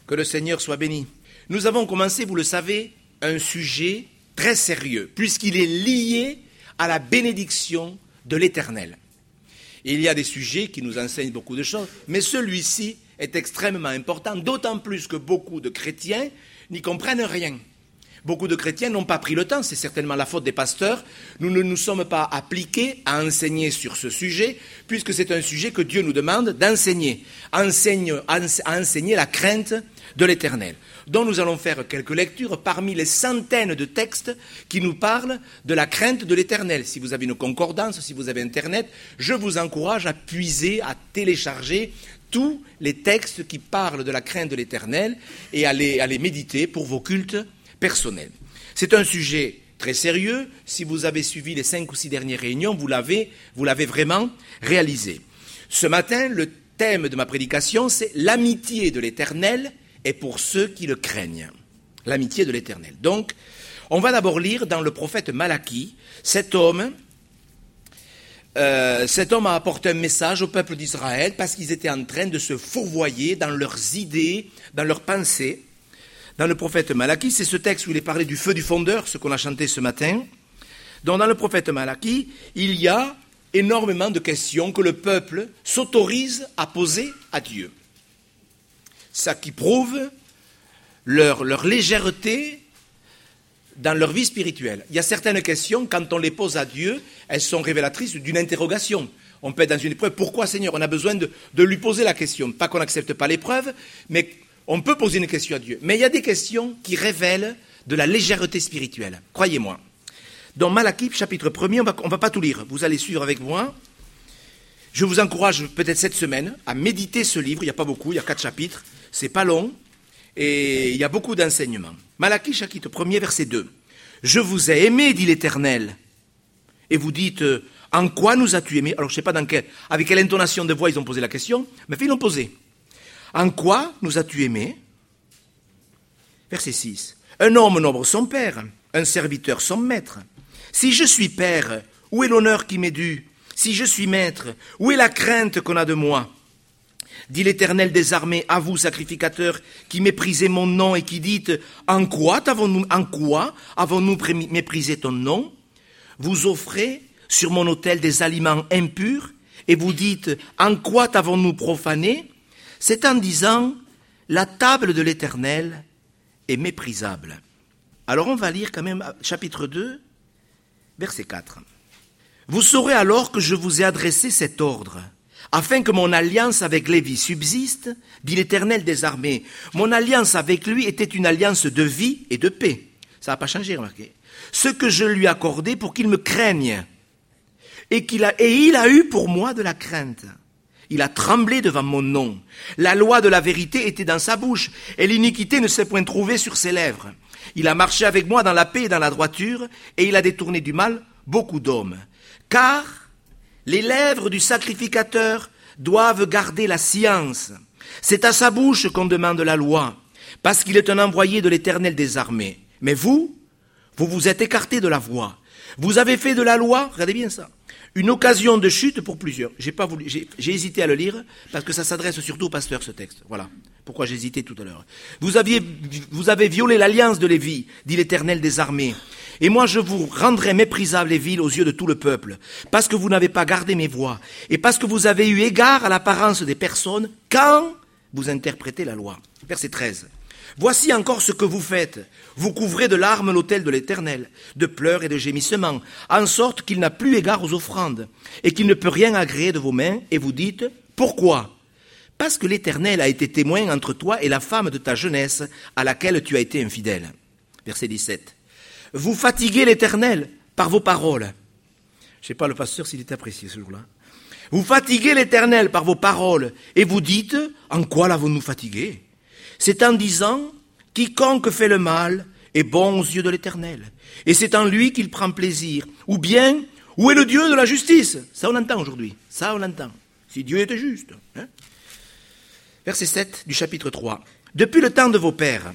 Que le Seigneur soit béni. Nous avons commencé, vous le savez, un sujet très sérieux, puisqu'il est lié à la bénédiction de l'Éternel. Il y a des sujets qui nous enseignent beaucoup de choses, mais celui-ci est extrêmement important, d'autant plus que beaucoup de chrétiens n'y comprennent rien. Beaucoup de chrétiens n'ont pas pris le temps, c'est certainement la faute des pasteurs. Nous ne nous sommes pas appliqués à enseigner sur ce sujet, puisque c'est un sujet que Dieu nous demande d'enseigner. À enseigner la crainte de l'Éternel. Donc nous allons faire quelques lectures parmi les centaines de textes qui nous parlent de la crainte de l'Éternel. Si vous avez une concordance, si vous avez Internet, je vous encourage à puiser, à télécharger tous les textes qui parlent de la crainte de l'Éternel et à les méditer pour vos cultes personnels. C'est un sujet très sérieux. Si vous avez suivi les 5 ou 6 dernières réunions, vous l'avez vraiment réalisé. Ce matin, le thème de ma prédication, c'est l'amitié de l'Éternel et pour ceux qui le craignent. L'amitié de l'Éternel. Donc, on va d'abord lire dans le prophète Malachie, cet homme a apporté un message au peuple d'Israël parce qu'ils étaient en train de se fourvoyer dans leurs idées, dans leurs pensées. Dans le prophète Malachie, c'est ce texte où il est parlé du feu du fondeur, ce qu'on a chanté ce matin. Donc dans le prophète Malachie, il y a énormément de questions que le peuple s'autorise à poser à Dieu. Ça qui prouve leur légèreté dans leur vie spirituelle. Il y a certaines questions, quand on les pose à Dieu, elles sont révélatrices d'une interrogation. On peut être dans une épreuve. Pourquoi, Seigneur? On a besoin de lui poser la question. Pas qu'on n'accepte pas l'épreuve, mais on peut poser une question à Dieu. Mais il y a des questions qui révèlent de la légèreté spirituelle. Croyez-moi. Dans Malachie, chapitre 1er, on ne va pas tout lire. Vous allez suivre avec moi. Je vous encourage peut-être cette semaine à méditer ce livre. Il n'y a pas beaucoup, il y a 4 chapitres. C'est pas long. Et il y a beaucoup d'enseignements. Malachie, chapitre 1er, verset 2. « Je vous ai aimé, dit l'Éternel. » Et vous dites, en quoi nous as-tu aimé? Alors je ne sais pas avec quelle intonation de voix ils ont posé la question, mais ils l'ont posé. En quoi nous as-tu aimés? Verset 6. Un homme honore son père, un serviteur son maître. Si je suis père, où est l'honneur qui m'est dû? Si je suis maître, où est la crainte qu'on a de moi? Dit l'Éternel des armées, à vous, sacrificateurs, qui méprisez mon nom et qui dites, en quoi avons-nous méprisé ton nom? Vous offrez sur mon autel des aliments impurs et vous dites, en quoi t'avons-nous profané? C'est en disant, la table de l'Éternel est méprisable. Alors on va lire quand même chapitre 2, verset 4. Vous saurez alors que je vous ai adressé cet ordre, afin que mon alliance avec Lévi subsiste, dit l'Éternel des armées. Mon alliance avec lui était une alliance de vie et de paix. Ça n'a pas changé, remarquez. Ce que je lui accordais pour qu'il me craigne, et il a eu pour moi de la crainte. Il a tremblé devant mon nom. La loi de la vérité était dans sa bouche, et l'iniquité ne s'est point trouvée sur ses lèvres. Il a marché avec moi dans la paix et dans la droiture, et il a détourné du mal beaucoup d'hommes. Car les lèvres du sacrificateur doivent garder la science. C'est à sa bouche qu'on demande la loi, parce qu'il est un envoyé de l'Éternel des armées. Mais vous vous êtes écartés de la voie. Vous avez fait de la loi, regardez bien ça, une occasion de chute pour plusieurs. J'ai hésité à le lire, parce que ça s'adresse surtout aux pasteurs, ce texte. Voilà pourquoi j'ai hésité tout à l'heure. Vous avez violé l'alliance de Lévi, dit l'Éternel des armées. Et moi je vous rendrai méprisables les villes aux yeux de tout le peuple, parce que vous n'avez pas gardé mes voies, et parce que vous avez eu égard à l'apparence des personnes quand vous interprétez la loi. Verset 13. Voici encore ce que vous faites. Vous couvrez de larmes l'autel de l'Éternel, de pleurs et de gémissements, en sorte qu'il n'a plus égard aux offrandes, et qu'il ne peut rien agréer de vos mains, et vous dites, pourquoi? Parce que l'Éternel a été témoin entre toi et la femme de ta jeunesse, à laquelle tu as été infidèle. Verset 17. Vous fatiguez l'Éternel par vos paroles. Je ne sais pas le pasteur s'il est apprécié ce jour-là. Vous fatiguez l'Éternel par vos paroles, et vous dites, en quoi l'avons-nous fatigué? C'est en disant, quiconque fait le mal est bon aux yeux de l'Éternel, et c'est en lui qu'il prend plaisir. Ou bien, où est le Dieu de la justice? Ça on l'entend aujourd'hui, ça on l'entend. Si Dieu était juste. Hein? Verset 7 du chapitre 3. Depuis le temps de vos pères,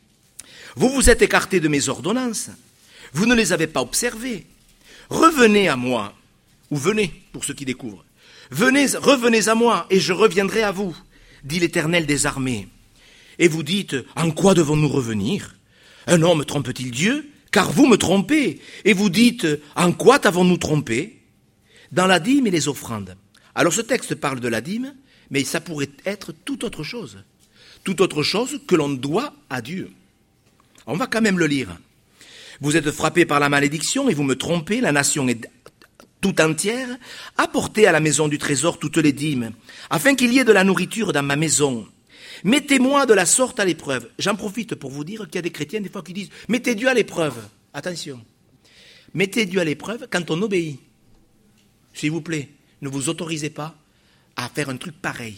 vous vous êtes écartés de mes ordonnances, vous ne les avez pas observées. Revenez à moi, ou venez, pour ceux qui découvrent. Revenez à moi, et je reviendrai à vous, dit l'Éternel des armées. Et vous dites, en quoi devons-nous revenir? Un homme trompe-t-il Dieu? Car vous me trompez. Et vous dites, en quoi t'avons-nous trompé? Dans la dîme et les offrandes. Alors ce texte parle de la dîme, mais ça pourrait être toute autre chose. Toute autre chose que l'on doit à Dieu. On va quand même le lire. Vous êtes frappés par la malédiction et vous me trompez, la nation est tout entière. Apportez à la maison du trésor toutes les dîmes, afin qu'il y ait de la nourriture dans ma maison. Mettez-moi de la sorte à l'épreuve. J'en profite pour vous dire qu'il y a des chrétiens des fois qui disent « Mettez Dieu à l'épreuve ». Attention. Mettez Dieu à l'épreuve quand on obéit. S'il vous plaît, ne vous autorisez pas à faire un truc pareil.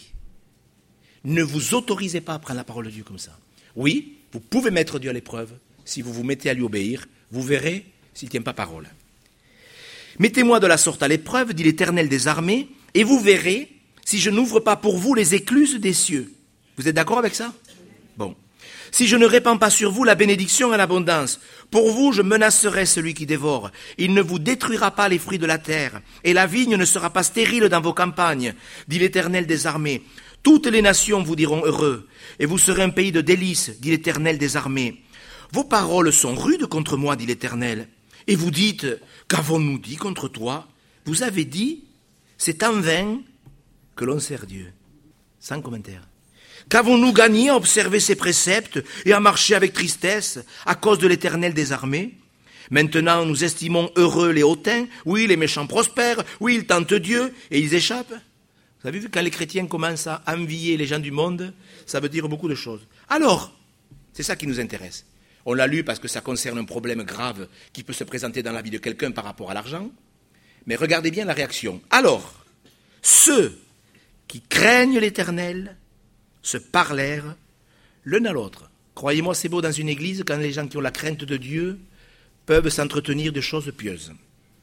Ne vous autorisez pas à prendre la parole de Dieu comme ça. Oui, vous pouvez mettre Dieu à l'épreuve. Si vous vous mettez à lui obéir, vous verrez s'il ne tient pas parole. Mettez-moi de la sorte à l'épreuve, dit l'Éternel des armées, et vous verrez si je n'ouvre pas pour vous les écluses des cieux. Vous êtes d'accord avec ça? Bon. Si je ne répands pas sur vous la bénédiction et l'abondance, pour vous je menacerai celui qui dévore. Il ne vous détruira pas les fruits de la terre, et la vigne ne sera pas stérile dans vos campagnes, dit l'Éternel des armées. Toutes les nations vous diront heureux, et vous serez un pays de délices, dit l'Éternel des armées. Vos paroles sont rudes contre moi, dit l'Éternel. Et vous dites, qu'avons-nous dit contre toi? Vous avez dit, c'est en vain que l'on sert Dieu. Sans commentaire. Qu'avons-nous gagné à observer ses préceptes et à marcher avec tristesse à cause de l'Éternel des armées? Maintenant, nous estimons heureux les hautains. Oui, les méchants prospèrent. Oui, ils tentent Dieu et ils échappent. Vous avez vu, quand les chrétiens commencent à envier les gens du monde, ça veut dire beaucoup de choses. Alors, c'est ça qui nous intéresse. On l'a lu parce que ça concerne un problème grave qui peut se présenter dans la vie de quelqu'un par rapport à l'argent. Mais regardez bien la réaction. Alors, ceux qui craignent l'Éternel se parlèrent l'un à l'autre. Croyez-moi, c'est beau dans une église quand les gens qui ont la crainte de Dieu peuvent s'entretenir de choses pieuses.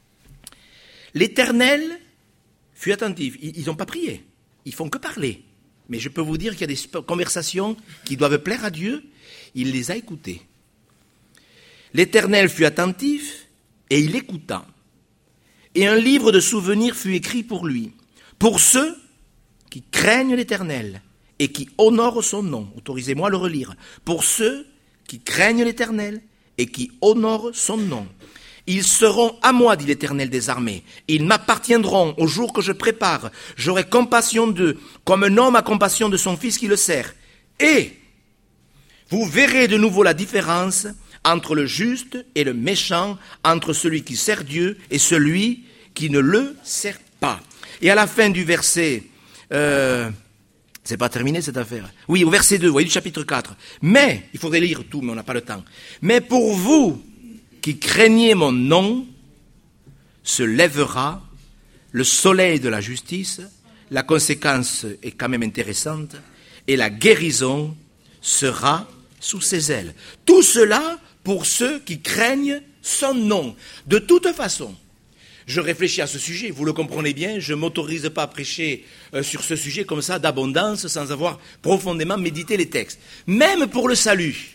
L'Éternel fut attentif. Ils n'ont pas prié. Ils font que parler. Mais je peux vous dire qu'il y a des conversations qui doivent plaire à Dieu. Il les a écoutées. L'Éternel fut attentif et il écouta. Et un livre de souvenirs fut écrit pour lui. Pour ceux qui craignent l'Éternel et qui honorent son nom. Autorisez-moi à le relire. Pour ceux qui craignent l'Éternel et qui honorent son nom. Ils seront à moi, dit l'Éternel des armées. Ils m'appartiendront au jour que je prépare. J'aurai compassion d'eux, comme un homme a compassion de son fils qui le sert. Et vous verrez de nouveau la différence entre le juste et le méchant, entre celui qui sert Dieu et celui qui ne le sert pas. Et à la fin du verset, c'est pas terminé cette affaire. Oui, au verset 2, vous voyez, du chapitre 4. Mais, il faudrait lire tout, mais on n'a pas le temps. Mais pour vous qui craignez mon nom, se lèvera le soleil de la justice, la conséquence est quand même intéressante, et la guérison sera sous ses ailes. Tout cela pour ceux qui craignent son nom. De toute façon, je réfléchis à ce sujet, vous le comprenez bien, je ne m'autorise pas à prêcher sur ce sujet comme ça d'abondance sans avoir profondément médité les textes. Même pour le salut,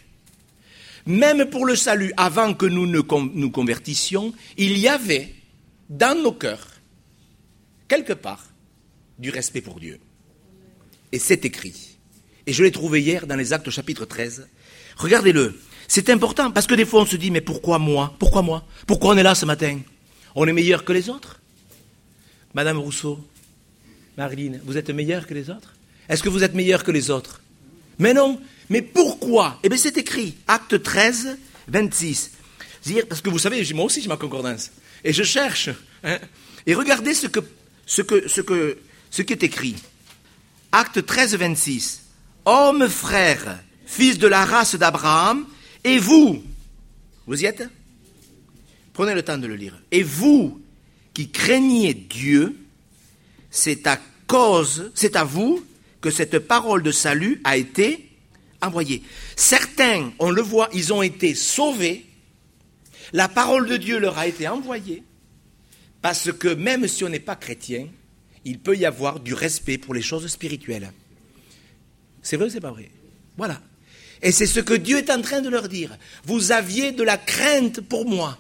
avant que nous ne nous convertissions, il y avait dans nos cœurs, quelque part, du respect pour Dieu. Et c'est écrit. Et je l'ai trouvé hier dans les Actes chapitre 13. Regardez-le. C'est important parce que des fois on se dit, mais pourquoi moi? Pourquoi moi? Pourquoi on est là ce matin? On est meilleur que les autres? Madame Rousseau, Marilyn, vous êtes meilleur que les autres? Est-ce que vous êtes meilleur que les autres? Mais non. Mais pourquoi? Eh bien c'est écrit, Acte 13, 26. Parce que vous savez, moi aussi j'ai ma concordance. Et je cherche. Hein, et regardez ce qui est écrit. Acte 13, 26. Hommes, frères, fils de la race d'Abraham, et vous y êtes? Prenez le temps de le lire. Et vous qui craignez Dieu, c'est à vous que cette parole de salut a été envoyée. Certains, on le voit, ils ont été sauvés. La parole de Dieu leur a été envoyée. Parce que même si on n'est pas chrétien, il peut y avoir du respect pour les choses spirituelles. C'est vrai ou c'est pas vrai? Voilà. Et c'est ce que Dieu est en train de leur dire. Vous aviez de la crainte pour moi.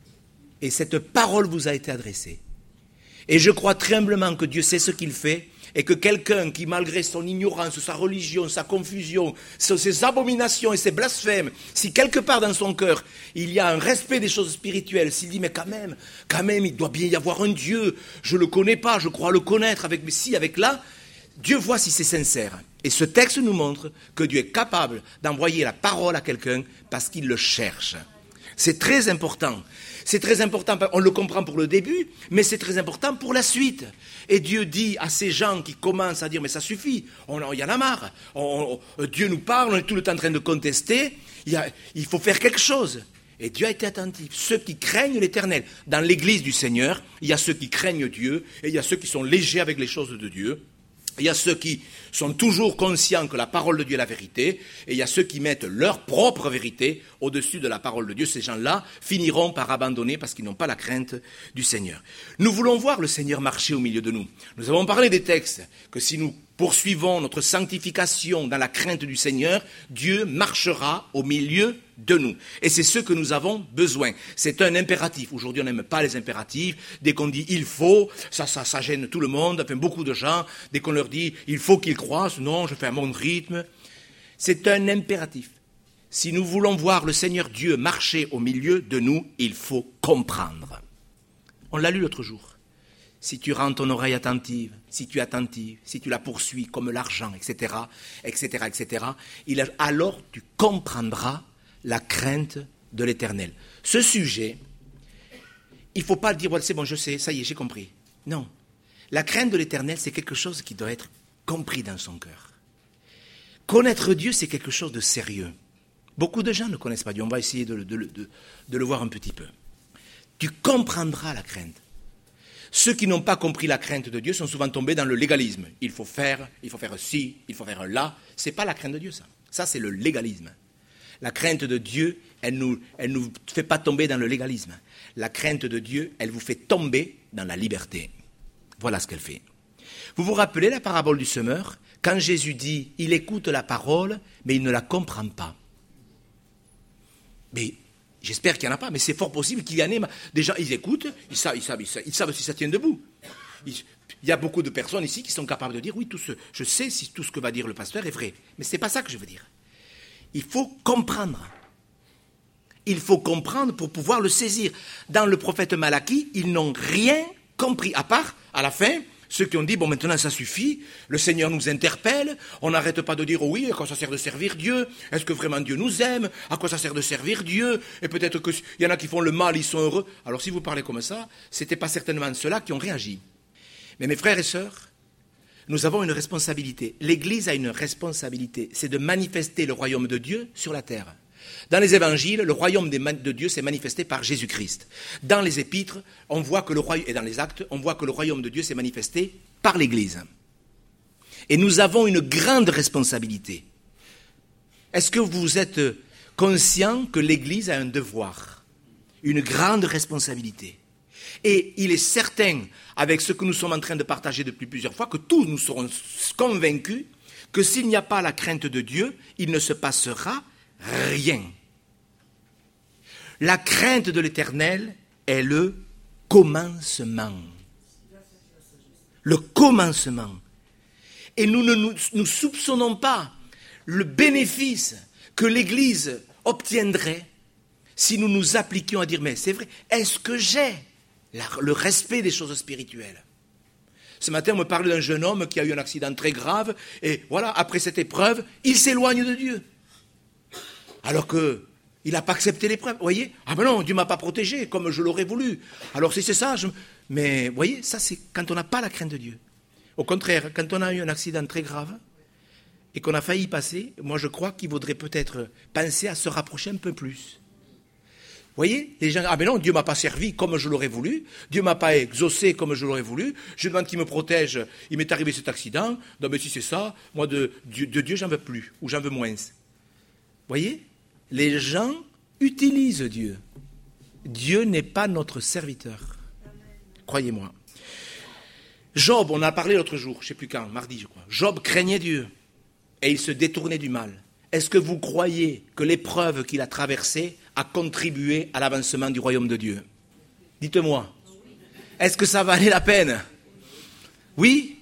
Et cette parole vous a été adressée. Et je crois très humblement que Dieu sait ce qu'il fait et que quelqu'un qui, malgré son ignorance, sa religion, sa confusion, ses abominations et ses blasphèmes, si quelque part dans son cœur, il y a un respect des choses spirituelles, s'il dit, mais quand même, il doit bien y avoir un Dieu, je ne le connais pas, je crois le connaître, avec là, Dieu voit si c'est sincère. Et ce texte nous montre que Dieu est capable d'envoyer la parole à quelqu'un parce qu'il le cherche. C'est très important. C'est très important, on le comprend pour le début, mais c'est très important pour la suite. Et Dieu dit à ces gens qui commencent à dire, mais ça suffit, il y en a marre. Dieu nous parle, on est tout le temps en train de contester, il faut faire quelque chose. Et Dieu a été attentif. Ceux qui craignent l'Éternel, dans l'église du Seigneur, il y a ceux qui craignent Dieu, et il y a ceux qui sont légers avec les choses de Dieu. Il y a ceux qui sont toujours conscients que la parole de Dieu est la vérité, et il y a ceux qui mettent leur propre vérité au-dessus de la parole de Dieu. Ces gens-là finiront par abandonner parce qu'ils n'ont pas la crainte du Seigneur. Nous voulons voir le Seigneur marcher au milieu de nous. Nous avons parlé des textes, que si nous poursuivons notre sanctification dans la crainte du Seigneur, Dieu marchera au milieu de nous. Et c'est ce que nous avons besoin. C'est un impératif. Aujourd'hui, on n'aime pas les impératifs. Dès qu'on dit « il faut », ça gêne tout le monde, enfin beaucoup de gens. Dès qu'on leur dit « il faut qu'ils croient », non, je fais à mon rythme. C'est un impératif. Si nous voulons voir le Seigneur Dieu marcher au milieu de nous, il faut comprendre. On l'a lu l'autre jour. Si tu rends ton oreille attentive, si tu es attentive, si tu la poursuis comme l'argent, etc., alors tu comprendras la crainte de l'Éternel. Ce sujet, il ne faut pas dire, voilà, c'est bon, je sais, ça y est, j'ai compris. Non. La crainte de l'Éternel, c'est quelque chose qui doit être compris dans son cœur. Connaître Dieu, c'est quelque chose de sérieux. Beaucoup de gens ne connaissent pas Dieu. On va essayer de le voir un petit peu. Tu comprendras la crainte. Ceux qui n'ont pas compris la crainte de Dieu sont souvent tombés dans le légalisme. Il faut faire ci, il faut faire là. Ce n'est pas la crainte de Dieu, ça. Ça, c'est le légalisme. La crainte de Dieu, elle nous fait pas tomber dans le légalisme. La crainte de Dieu, elle vous fait tomber dans la liberté. Voilà ce qu'elle fait. Vous vous rappelez la parabole du semeur? Quand Jésus dit, il écoute la parole, mais il ne la comprend pas. Mais j'espère qu'il n'y en a pas, mais c'est fort possible qu'il y en ait. Des gens, ils écoutent, ils savent si ça tient debout. Il y a beaucoup de personnes ici qui sont capables de dire, oui, je sais si tout ce que va dire le pasteur est vrai. Mais ce n'est pas ça que je veux dire. Il faut comprendre. Il faut comprendre pour pouvoir le saisir. Dans le prophète Malachie, ils n'ont rien compris, à part, à la fin, ceux qui ont dit, bon, maintenant ça suffit, le Seigneur nous interpelle, on n'arrête pas de dire, oh oui, à quoi ça sert de servir Dieu? Est-ce que vraiment Dieu nous aime? À quoi ça sert de servir Dieu? Et peut-être qu'il y en a qui font le mal, ils sont heureux. Alors si vous parlez comme ça, ce n'était pas certainement ceux-là qui ont réagi. Mais mes frères et sœurs, nous avons une responsabilité. L'Église a une responsabilité, c'est de manifester le royaume de Dieu sur la terre. Dans les évangiles, le royaume de Dieu s'est manifesté par Jésus-Christ. Dans les épîtres, et dans les actes, on voit que le royaume de Dieu s'est manifesté par l'Église. Et nous avons une grande responsabilité. Est-ce que vous êtes conscient que l'Église a un devoir, une grande responsabilité? Et il est certain, avec ce que nous sommes en train de partager depuis plusieurs fois, que tous nous serons convaincus que s'il n'y a pas la crainte de Dieu, il ne se passera rien. La crainte de l'Éternel est le commencement. Le commencement. Et nous ne soupçonnons pas le bénéfice que l'Église obtiendrait si nous nous appliquions à dire, mais c'est vrai, est-ce que j'ai le respect des choses spirituelles? Ce matin, on me parlait d'un jeune homme qui a eu un accident très grave, et voilà, après cette épreuve, il s'éloigne de Dieu. Alors qu'il n'a pas accepté l'épreuve. Vous voyez? Ah ben non, Dieu ne m'a pas protégé comme je l'aurais voulu. Alors si c'est ça, mais vous voyez, ça c'est quand on n'a pas la crainte de Dieu. Au contraire, quand on a eu un accident très grave et qu'on a failli y passer, moi je crois qu'il vaudrait peut-être penser à se rapprocher un peu plus. Vous voyez? Les gens, ah ben non, Dieu ne m'a pas servi comme je l'aurais voulu, Dieu ne m'a pas exaucé comme je l'aurais voulu, je demande qu'il me protège, il m'est arrivé cet accident, non mais si c'est ça, moi de Dieu j'en veux plus, ou j'en veux moins. Vous voyez? Les gens utilisent Dieu. Dieu n'est pas notre serviteur. Croyez-moi. Job, on en a parlé l'autre jour, je ne sais plus quand, mardi je crois. Job craignait Dieu et il se détournait du mal. Est-ce que vous croyez que l'épreuve qu'il a traversée a contribué à l'avancement du royaume de Dieu? Dites-moi. Est-ce que ça valait la peine? Oui.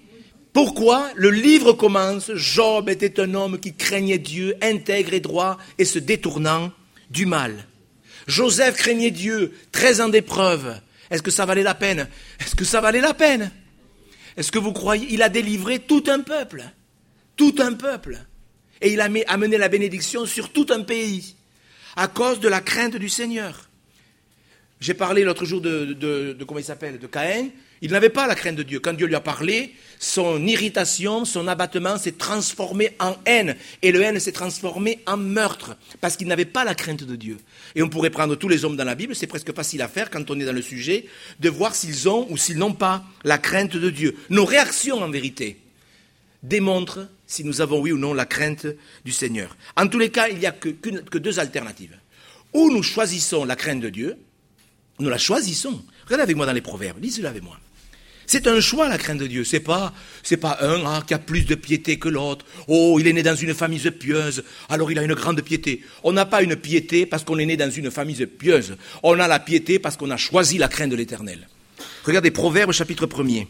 Pourquoi le livre commence? Job était un homme qui craignait Dieu, intègre et droit, et se détournant du mal. Joseph craignait Dieu, 13 ans d'épreuve. Est-ce que ça valait la peine? Est-ce que ça valait la peine? Est-ce que vous croyez? Il a délivré tout un peuple. Tout un peuple. Et il a amené la bénédiction sur tout un pays, à cause de la crainte du Seigneur. J'ai parlé l'autre jour de comment il s'appelle, de Caïn. Il n'avait pas la crainte de Dieu. Quand Dieu lui a parlé, son irritation, son abattement s'est transformé en haine. Et le haine s'est transformé en meurtre. Parce qu'il n'avait pas la crainte de Dieu. Et on pourrait prendre tous les hommes dans la Bible, c'est presque facile à faire quand on est dans le sujet, de voir s'ils ont ou s'ils n'ont pas la crainte de Dieu. Nos réactions, en vérité, démontrent si nous avons oui ou non la crainte du Seigneur. En tous les cas, il n'y a que deux alternatives. Ou nous choisissons la crainte de Dieu, nous la choisissons. Regardez avec moi dans les Proverbes, lisez-le avec moi. C'est un choix, la crainte de Dieu. C'est pas un qui a plus de piété que l'autre. Oh, il est né dans une famille pieuse, alors il a une grande piété. On n'a pas une piété parce qu'on est né dans une famille pieuse. On a la piété parce qu'on a choisi la crainte de l'Éternel. Regardez Proverbes chapitre 1er.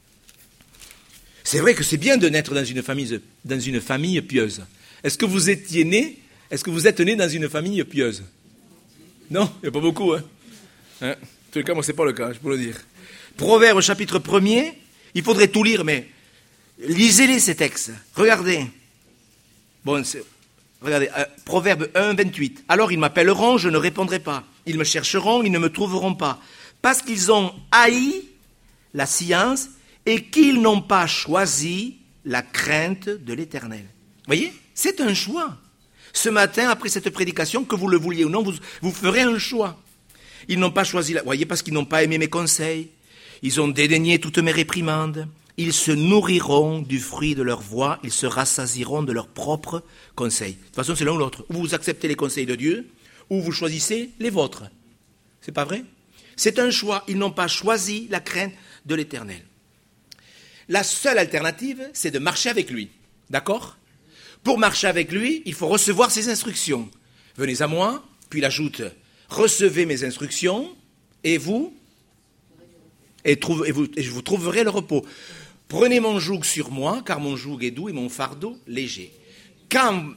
C'est vrai que c'est bien de naître dans une famille pieuse. Est-ce que vous êtes né dans une famille pieuse? Non, il n'y a pas beaucoup. En tout cas, moi, ce n'est pas le cas, je peux le dire. Proverbes chapitre 1er, il faudrait tout lire, mais lisez-les ces textes. Regardez. Regardez, Proverbe 1, 28. Alors ils m'appelleront, je ne répondrai pas. Ils me chercheront, ils ne me trouveront pas. Parce qu'ils ont haï la science et qu'ils n'ont pas choisi la crainte de l'Éternel. Vous voyez, c'est un choix. Ce matin, après cette prédication, que vous le vouliez ou non, vous ferez un choix. Ils n'ont pas choisi, vous voyez, parce qu'ils n'ont pas aimé mes conseils. Ils ont dédaigné toutes mes réprimandes. Ils se nourriront du fruit de leur voix. Ils se rassasieront de leurs propres conseils. De toute façon, c'est l'un ou l'autre. Ou vous acceptez les conseils de Dieu, ou vous choisissez les vôtres. C'est pas vrai? C'est un choix. Ils n'ont pas choisi la crainte de l'Éternel. La seule alternative, c'est de marcher avec lui. D'accord? Pour marcher avec lui, il faut recevoir ses instructions. Venez à moi, puis il ajoute, recevez mes instructions, et vous trouverez le repos. Prenez mon joug sur moi, car mon joug est doux et mon fardeau léger. Quand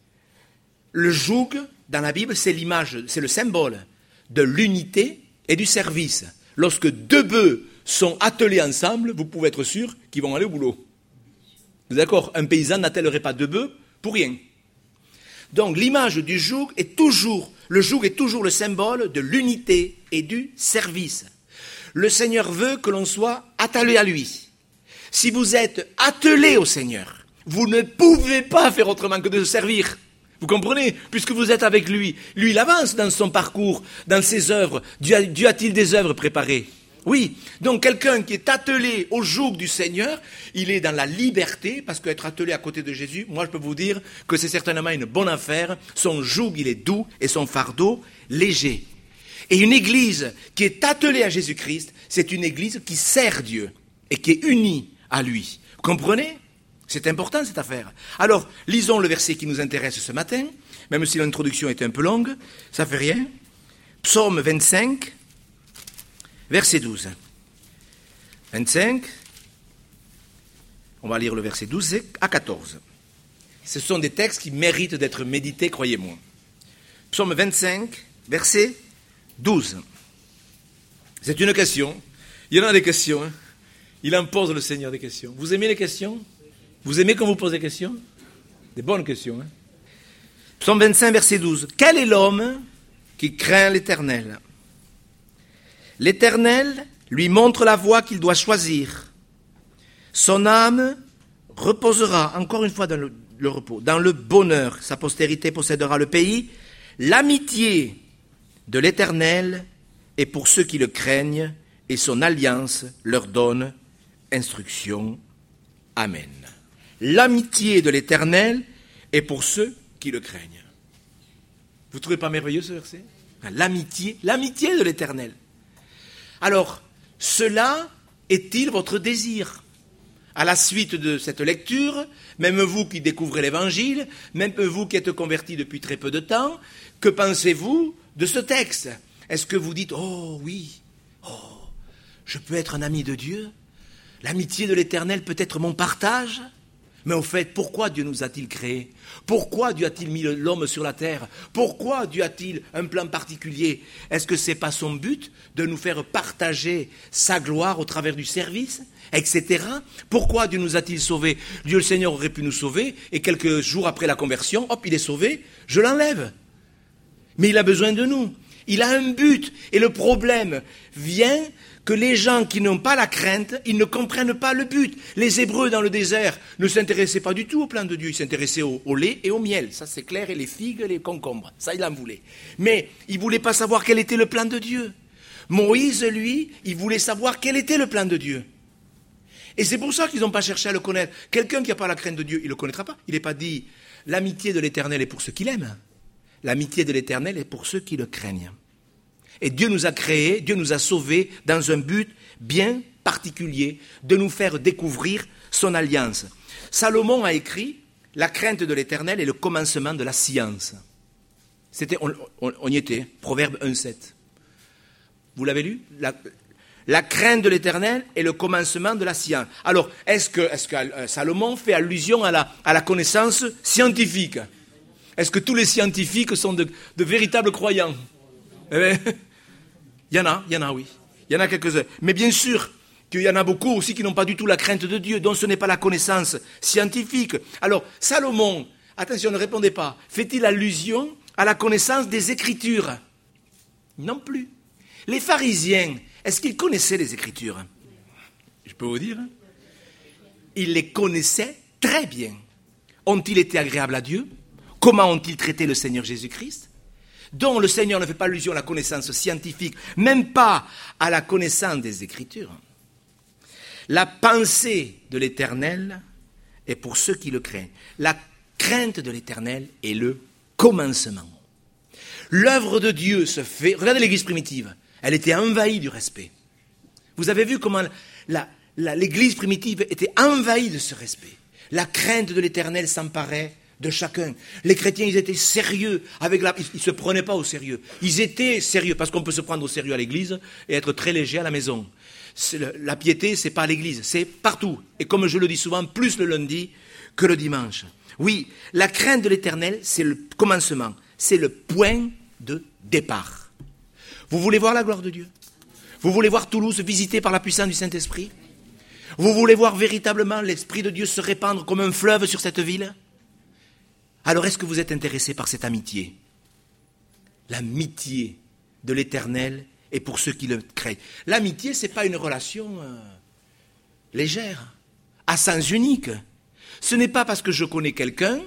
le joug, dans la Bible, c'est l'image, c'est le symbole de l'unité et du service. Lorsque deux bœufs sont attelés ensemble, vous pouvez être sûr qu'ils vont aller au boulot. Vous êtes d'accord? Un paysan n'attellerait pas deux bœufs pour rien. Donc l'image du joug est toujours le symbole de l'unité et du service. Le Seigneur veut que l'on soit attelé à lui. Si vous êtes attelé au Seigneur, vous ne pouvez pas faire autrement que de le servir. Vous comprenez? Puisque vous êtes avec lui. Lui, il avance dans son parcours, dans ses œuvres. Dieu a-t-il des œuvres préparées? Oui. Donc quelqu'un qui est attelé au joug du Seigneur, il est dans la liberté, parce qu'être attelé à côté de Jésus, moi je peux vous dire que c'est certainement une bonne affaire. Son joug, il est doux et son fardeau léger. Et une église qui est attelée à Jésus-Christ, c'est une église qui sert Dieu et qui est unie à lui. Vous comprenez? C'est important cette affaire. Alors, lisons le verset qui nous intéresse ce matin, même si l'introduction est un peu longue, ça fait rien. Psaume 25, verset 12. 25, on va lire le verset 12 à 14. Ce sont des textes qui méritent d'être médités, croyez-moi. Psaume 25, verset 12. C'est une question. Il y en a des questions. Hein. Il en pose le Seigneur des questions. Vous aimez les questions? Vous aimez quand vous posez des questions? Des bonnes questions. Hein. Psaume 25, verset 12. Quel est l'homme qui craint l'Éternel? L'Éternel lui montre la voie qu'il doit choisir. Son âme reposera, encore une fois dans le repos, dans le bonheur. Sa postérité possédera le pays. L'amitié de l'Éternel est pour ceux qui le craignent, et son alliance leur donne instruction. Amen. L'amitié de l'Éternel est pour ceux qui le craignent. Vous ne trouvez pas merveilleux ce verset? L'amitié de l'Éternel. Alors, cela est-il votre désir? À la suite de cette lecture, même vous qui découvrez l'Évangile, même vous qui êtes convertis depuis très peu de temps, que pensez-vous de ce texte? Est-ce que vous dites, oh oui, je peux être un ami de Dieu? L'amitié de l'Éternel peut être mon partage. Mais au fait, pourquoi Dieu nous a-t-il créés? Pourquoi Dieu a-t-il mis l'homme sur la terre? Pourquoi Dieu a-t-il un plan particulier? Est-ce que ce n'est pas son but de nous faire partager sa gloire au travers du service, etc. Pourquoi Dieu nous a-t-il sauvés? Dieu le Seigneur aurait pu nous sauver, et quelques jours après la conversion, hop, il est sauvé, je l'enlève. Mais il a besoin de nous. Il a un but. Et le problème vient que les gens qui n'ont pas la crainte, ils ne comprennent pas le but. Les Hébreux dans le désert ne s'intéressaient pas du tout au plan de Dieu. Ils s'intéressaient au lait et au miel. Ça, c'est clair. Et les figues, les concombres. Ça, il en voulait. Mais ils ne voulaient pas savoir quel était le plan de Dieu. Moïse, lui, il voulait savoir quel était le plan de Dieu. Et c'est pour ça qu'ils n'ont pas cherché à le connaître. Quelqu'un qui n'a pas la crainte de Dieu, il ne le connaîtra pas. Il n'est pas dit, l'amitié de l'Éternel est pour ceux qui l'aiment. L'amitié de l'Éternel est pour ceux qui le craignent. Et Dieu nous a créés, Dieu nous a sauvés dans un but bien particulier, de nous faire découvrir son alliance. Salomon a écrit « La crainte de l'Éternel est le commencement de la science ». On y était, Proverbe 1,7. Vous l'avez lu? La crainte de l'Éternel est le commencement de la science. Alors, est-ce que Salomon fait allusion à la connaissance scientifique? Est-ce que tous les scientifiques sont de véritables croyants? Eh bien, il y en a, oui. Il y en a quelques-uns. Mais bien sûr qu'il y en a beaucoup aussi qui n'ont pas du tout la crainte de Dieu, dont ce n'est pas la connaissance scientifique. Alors, Salomon, attention, ne répondez pas, fait-il allusion à la connaissance des Écritures? Non plus. Les pharisiens, est-ce qu'ils connaissaient les Écritures? Je peux vous dire. Ils les connaissaient très bien. Ont-ils été agréables à Dieu? Comment ont-ils traité le Seigneur Jésus-Christ? Dont le Seigneur ne fait pas allusion à la connaissance scientifique, même pas à la connaissance des Écritures. La pensée de l'Éternel est pour ceux qui le craignent. La crainte de l'Éternel est le commencement. L'œuvre de Dieu se fait... Regardez l'Église primitive. Elle était envahie du respect. Vous avez vu comment l'Église primitive était envahie de ce respect. La crainte de l'Éternel s'emparait de chacun. Les chrétiens, ils étaient sérieux. Ils ne se prenaient pas au sérieux. Ils étaient sérieux, parce qu'on peut se prendre au sérieux à l'église et être très léger à la maison. La piété, c'est pas à l'église, c'est partout. Et comme je le dis souvent, plus le lundi que le dimanche. Oui, la crainte de l'Éternel, c'est le commencement. C'est le point de départ. Vous voulez voir la gloire de Dieu? Vous voulez voir Toulouse visitée par la puissance du Saint-Esprit? Vous voulez voir véritablement l'Esprit de Dieu se répandre comme un fleuve sur cette ville? Alors, est-ce que vous êtes intéressé par cette amitié? L'amitié de l'Éternel est pour ceux qui le craignent. L'amitié, ce n'est pas une relation légère, à sens unique. Ce n'est pas parce que je connais quelqu'un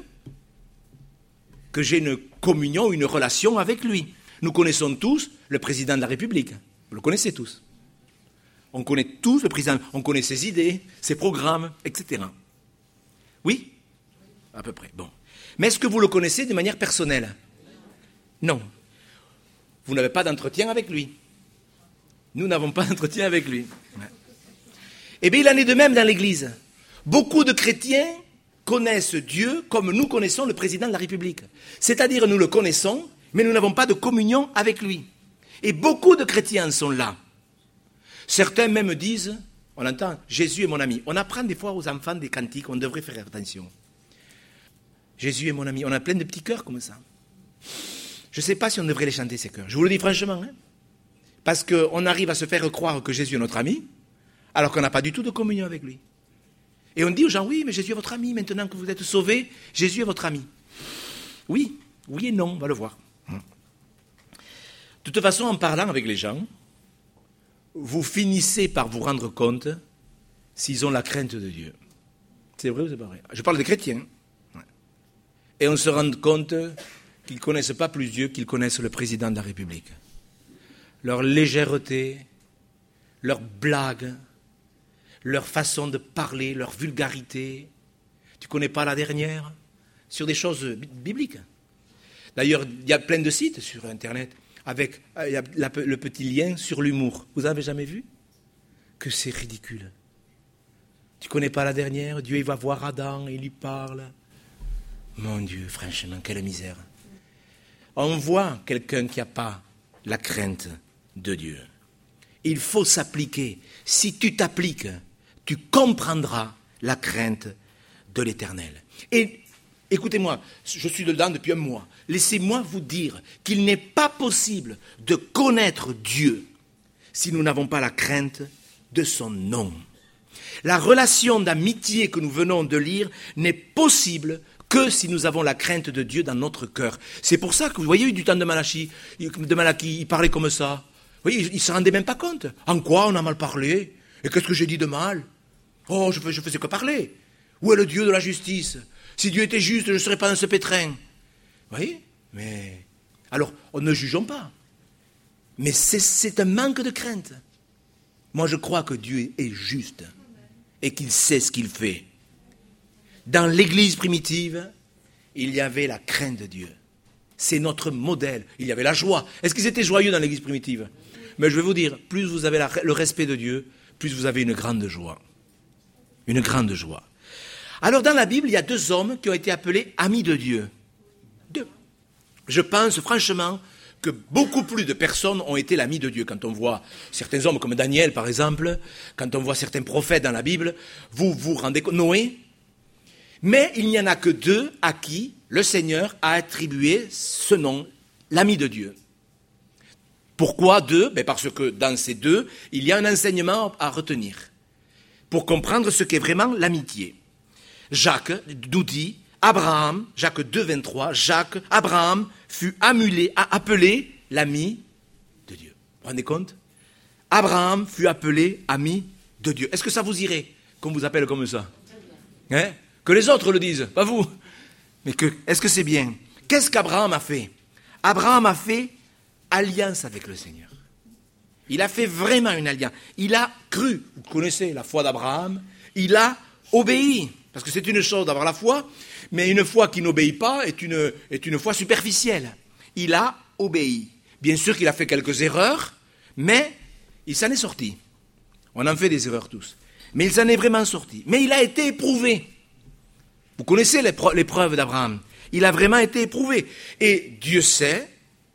que j'ai une communion, une relation avec lui. Nous connaissons tous le président de la République. Vous le connaissez tous. On connaît tous le président. On connaît ses idées, ses programmes, etc. Oui? À peu près. Bon. Mais est-ce que vous le connaissez de manière personnelle? Non. Vous n'avez pas d'entretien avec lui. Nous n'avons pas d'entretien avec lui. Ouais. Eh bien, il en est de même dans l'Église. Beaucoup de chrétiens connaissent Dieu comme nous connaissons le président de la République. C'est-à-dire, nous le connaissons, mais nous n'avons pas de communion avec lui. Et beaucoup de chrétiens sont là. Certains même disent, on entend, Jésus est mon ami. On apprend des fois aux enfants des cantiques, on devrait faire attention. Jésus est mon ami. On a plein de petits cœurs comme ça. Je ne sais pas si on devrait les chanter, ces cœurs. Je vous le dis franchement. Hein, parce qu'on arrive à se faire croire que Jésus est notre ami, alors qu'on n'a pas du tout de communion avec lui. Et on dit aux gens, oui, mais Jésus est votre ami. Maintenant que vous êtes sauvés, Jésus est votre ami. Oui, oui et non, on va le voir. De toute façon, en parlant avec les gens, vous finissez par vous rendre compte s'ils ont la crainte de Dieu. C'est vrai ou c'est pas vrai? Je parle des chrétiens. Et on se rend compte qu'ils ne connaissent pas plus Dieu qu'ils connaissent le président de la République. Leur légèreté, leurs blagues, leur façon de parler, leur vulgarité. Tu ne connais pas la dernière? Sur des choses bibliques. D'ailleurs, il y a plein de sites sur Internet avec le petit lien sur l'humour. Vous n'avez jamais vu? Que c'est ridicule. Tu ne connais pas la dernière? Dieu, il va voir Adam, il lui parle. Mon Dieu, franchement, quelle misère. On voit quelqu'un qui n'a pas la crainte de Dieu. Il faut s'appliquer. Si tu t'appliques, tu comprendras la crainte de l'Éternel. Et écoutez-moi, je suis dedans depuis un mois. Laissez-moi vous dire qu'il n'est pas possible de connaître Dieu si nous n'avons pas la crainte de son nom. La relation d'amitié que nous venons de lire n'est possible que si nous avons la crainte de Dieu dans notre cœur. C'est pour ça que vous voyez du temps de Malachie, il parlait comme ça. Vous voyez, il ne se rendait même pas compte. En quoi on a mal parlé? Et qu'est-ce que j'ai dit de mal? Oh, je faisais que parler. Où est le Dieu de la justice? Si Dieu était juste, je ne serais pas dans ce pétrin. Vous voyez? Mais alors, ne jugeons pas. Mais c'est un manque de crainte. Moi, je crois que Dieu est juste et qu'il sait ce qu'il fait. Dans l'Église primitive, il y avait la crainte de Dieu. C'est notre modèle. Il y avait la joie. Est-ce qu'ils étaient joyeux dans l'Église primitive? Mais je vais vous dire, plus vous avez le respect de Dieu, plus vous avez une grande joie. Une grande joie. Alors dans la Bible, il y a 2 hommes qui ont été appelés amis de Dieu. 2. Je pense franchement que beaucoup plus de personnes ont été l'ami de Dieu. Quand on voit certains hommes comme Daniel, par exemple, quand on voit certains prophètes dans la Bible, vous vous rendez compte, Noé. Mais il n'y en a que 2 à qui le Seigneur a attribué ce nom, l'ami de Dieu. Pourquoi 2? Parce que dans ces 2, il y a un enseignement à retenir pour comprendre ce qu'est vraiment l'amitié. Jacques nous dit, Abraham, Jacques 2, 23, Abraham fut appelé l'ami de Dieu. Vous vous rendez compte? Abraham fut appelé ami de Dieu. Est-ce que ça vous irait qu'on vous appelle comme ça? Hein? Que les autres le disent, pas vous. Mais est-ce que c'est bien? Qu'est-ce qu'Abraham a fait? Abraham a fait alliance avec le Seigneur. Il a fait vraiment une alliance. Il a cru. Vous connaissez la foi d'Abraham. Il a obéi. Parce que c'est une chose d'avoir la foi, mais une foi qui n'obéit pas est une foi superficielle. Il a obéi. Bien sûr qu'il a fait quelques erreurs, mais il s'en est sorti. On en fait des erreurs tous. Mais il s'en est vraiment sorti. Mais il a été éprouvé. Vous connaissez l'épreuve d'Abraham. Il a vraiment été éprouvé. Et Dieu sait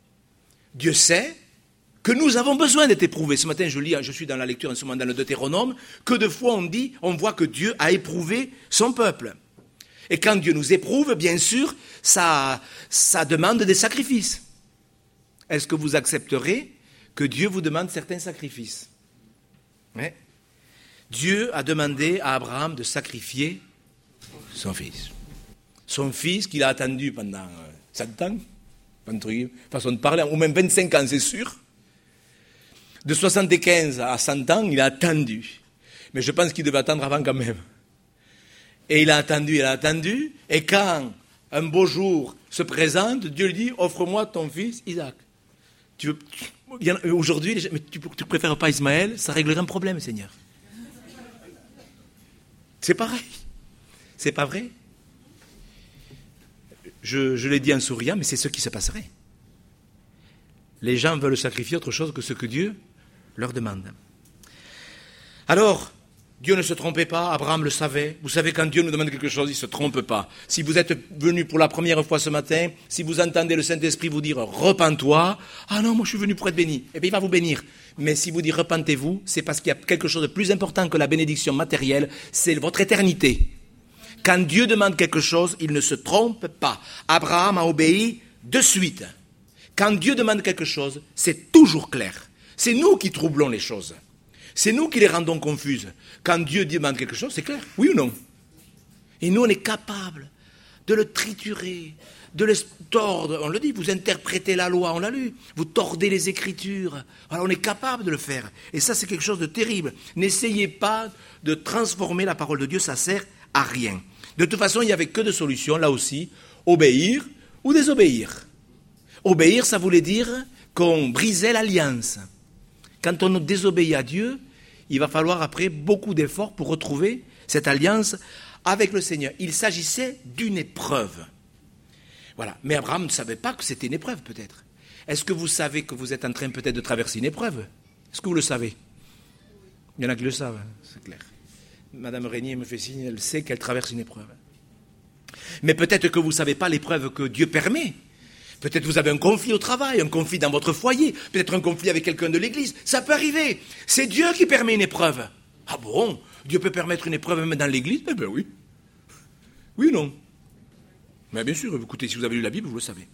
que nous avons besoin d'être éprouvés. Ce matin, je suis dans la lecture en ce moment dans le Deutéronome, que de fois on voit que Dieu a éprouvé son peuple. Et quand Dieu nous éprouve, bien sûr, ça demande des sacrifices. Est-ce que vous accepterez que Dieu vous demande certains sacrifices? Oui. Dieu a demandé à Abraham de sacrifier son fils. Son fils qu'il a attendu pendant 100 ans, façon de parler, ou même 25 ans, c'est sûr. De 75 à 100 ans, il a attendu. Mais je pense qu'il devait attendre avant quand même. Et il a attendu, et quand un beau jour se présente, Dieu lui dit, offre-moi ton fils Isaac. Aujourd'hui, mais tu préfères pas Ismaël, ça réglerait un problème, Seigneur. C'est pareil. C'est pas vrai? Je l'ai dit en souriant, mais c'est ce qui se passerait. Les gens veulent sacrifier autre chose que ce que Dieu leur demande. Alors, Dieu ne se trompait pas, Abraham le savait. Vous savez, quand Dieu nous demande quelque chose, il ne se trompe pas. Si vous êtes venu pour la première fois ce matin, si vous entendez le Saint-Esprit vous dire « repens-toi », « Ah non, moi je suis venu pour être béni », eh bien il va vous bénir. Mais si vous dites « repentez-vous », c'est parce qu'il y a quelque chose de plus important que la bénédiction matérielle, c'est votre éternité. Quand Dieu demande quelque chose, il ne se trompe pas. Abraham a obéi de suite. Quand Dieu demande quelque chose, c'est toujours clair. C'est nous qui troublons les choses. C'est nous qui les rendons confuses. Quand Dieu demande quelque chose, c'est clair, oui ou non? Et nous, on est capables de le triturer, de le tordre. On le dit, vous interprétez la loi, on l'a lu. Vous tordez les Écritures. Alors on est capable de le faire. Et ça, c'est quelque chose de terrible. N'essayez pas de transformer la parole de Dieu, ça sert à rien. De toute façon, il n'y avait que deux solutions, là aussi, obéir ou désobéir. Obéir, ça voulait dire qu'on brisait l'alliance. Quand on désobéit à Dieu, il va falloir après beaucoup d'efforts pour retrouver cette alliance avec le Seigneur. Il s'agissait d'une épreuve. Voilà. Mais Abraham ne savait pas que c'était une épreuve, peut-être. Est-ce que vous savez que vous êtes en train peut-être de traverser une épreuve? Est-ce que vous le savez? Il y en a qui le savent, c'est clair. Madame Régnier me fait signe, elle sait qu'elle traverse une épreuve. Mais peut-être que vous ne savez pas l'épreuve que Dieu permet. Peut-être vous avez un conflit au travail, un conflit dans votre foyer, peut-être un conflit avec quelqu'un de l'église. Ça peut arriver. C'est Dieu qui permet une épreuve. Ah bon? Dieu peut permettre une épreuve même dans l'église? Eh bien oui. Oui ou non? Mais bien sûr, écoutez, si vous avez lu la Bible, vous le savez.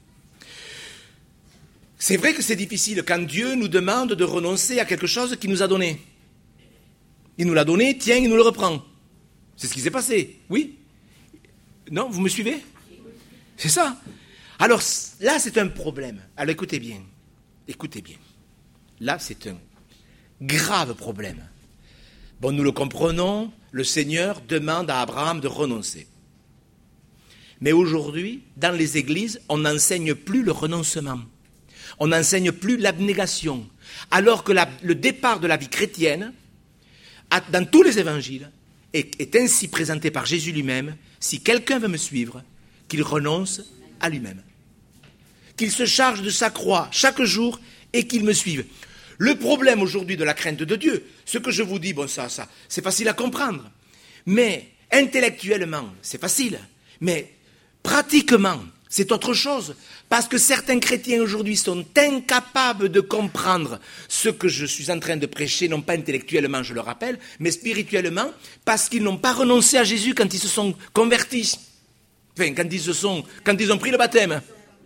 C'est vrai que c'est difficile quand Dieu nous demande de renoncer à quelque chose qu'il nous a donné. Il nous l'a donné, tiens, il nous le reprend. C'est ce qui s'est passé, oui? Non, vous me suivez? C'est ça. Alors là, c'est un problème. Alors écoutez bien. Écoutez bien. Là, c'est un grave problème. Bon, nous le comprenons, le Seigneur demande à Abraham de renoncer. Mais aujourd'hui, dans les églises, on n'enseigne plus le renoncement. On n'enseigne plus l'abnégation. Alors que le départ de la vie chrétienne, dans tous les évangiles, est ainsi présenté par Jésus lui-même. Si quelqu'un veut me suivre, qu'il renonce à lui-même. Qu'il se charge de sa croix chaque jour et qu'il me suive. Le problème aujourd'hui de la crainte de Dieu, ce que je vous dis, bon ça, c'est facile à comprendre. Mais intellectuellement, c'est facile. Mais pratiquement, c'est autre chose. Parce que certains chrétiens aujourd'hui sont incapables de comprendre ce que je suis en train de prêcher, non pas intellectuellement, je le rappelle, mais spirituellement, parce qu'ils n'ont pas renoncé à Jésus quand ils se sont convertis. Enfin, quand ils ont pris le baptême.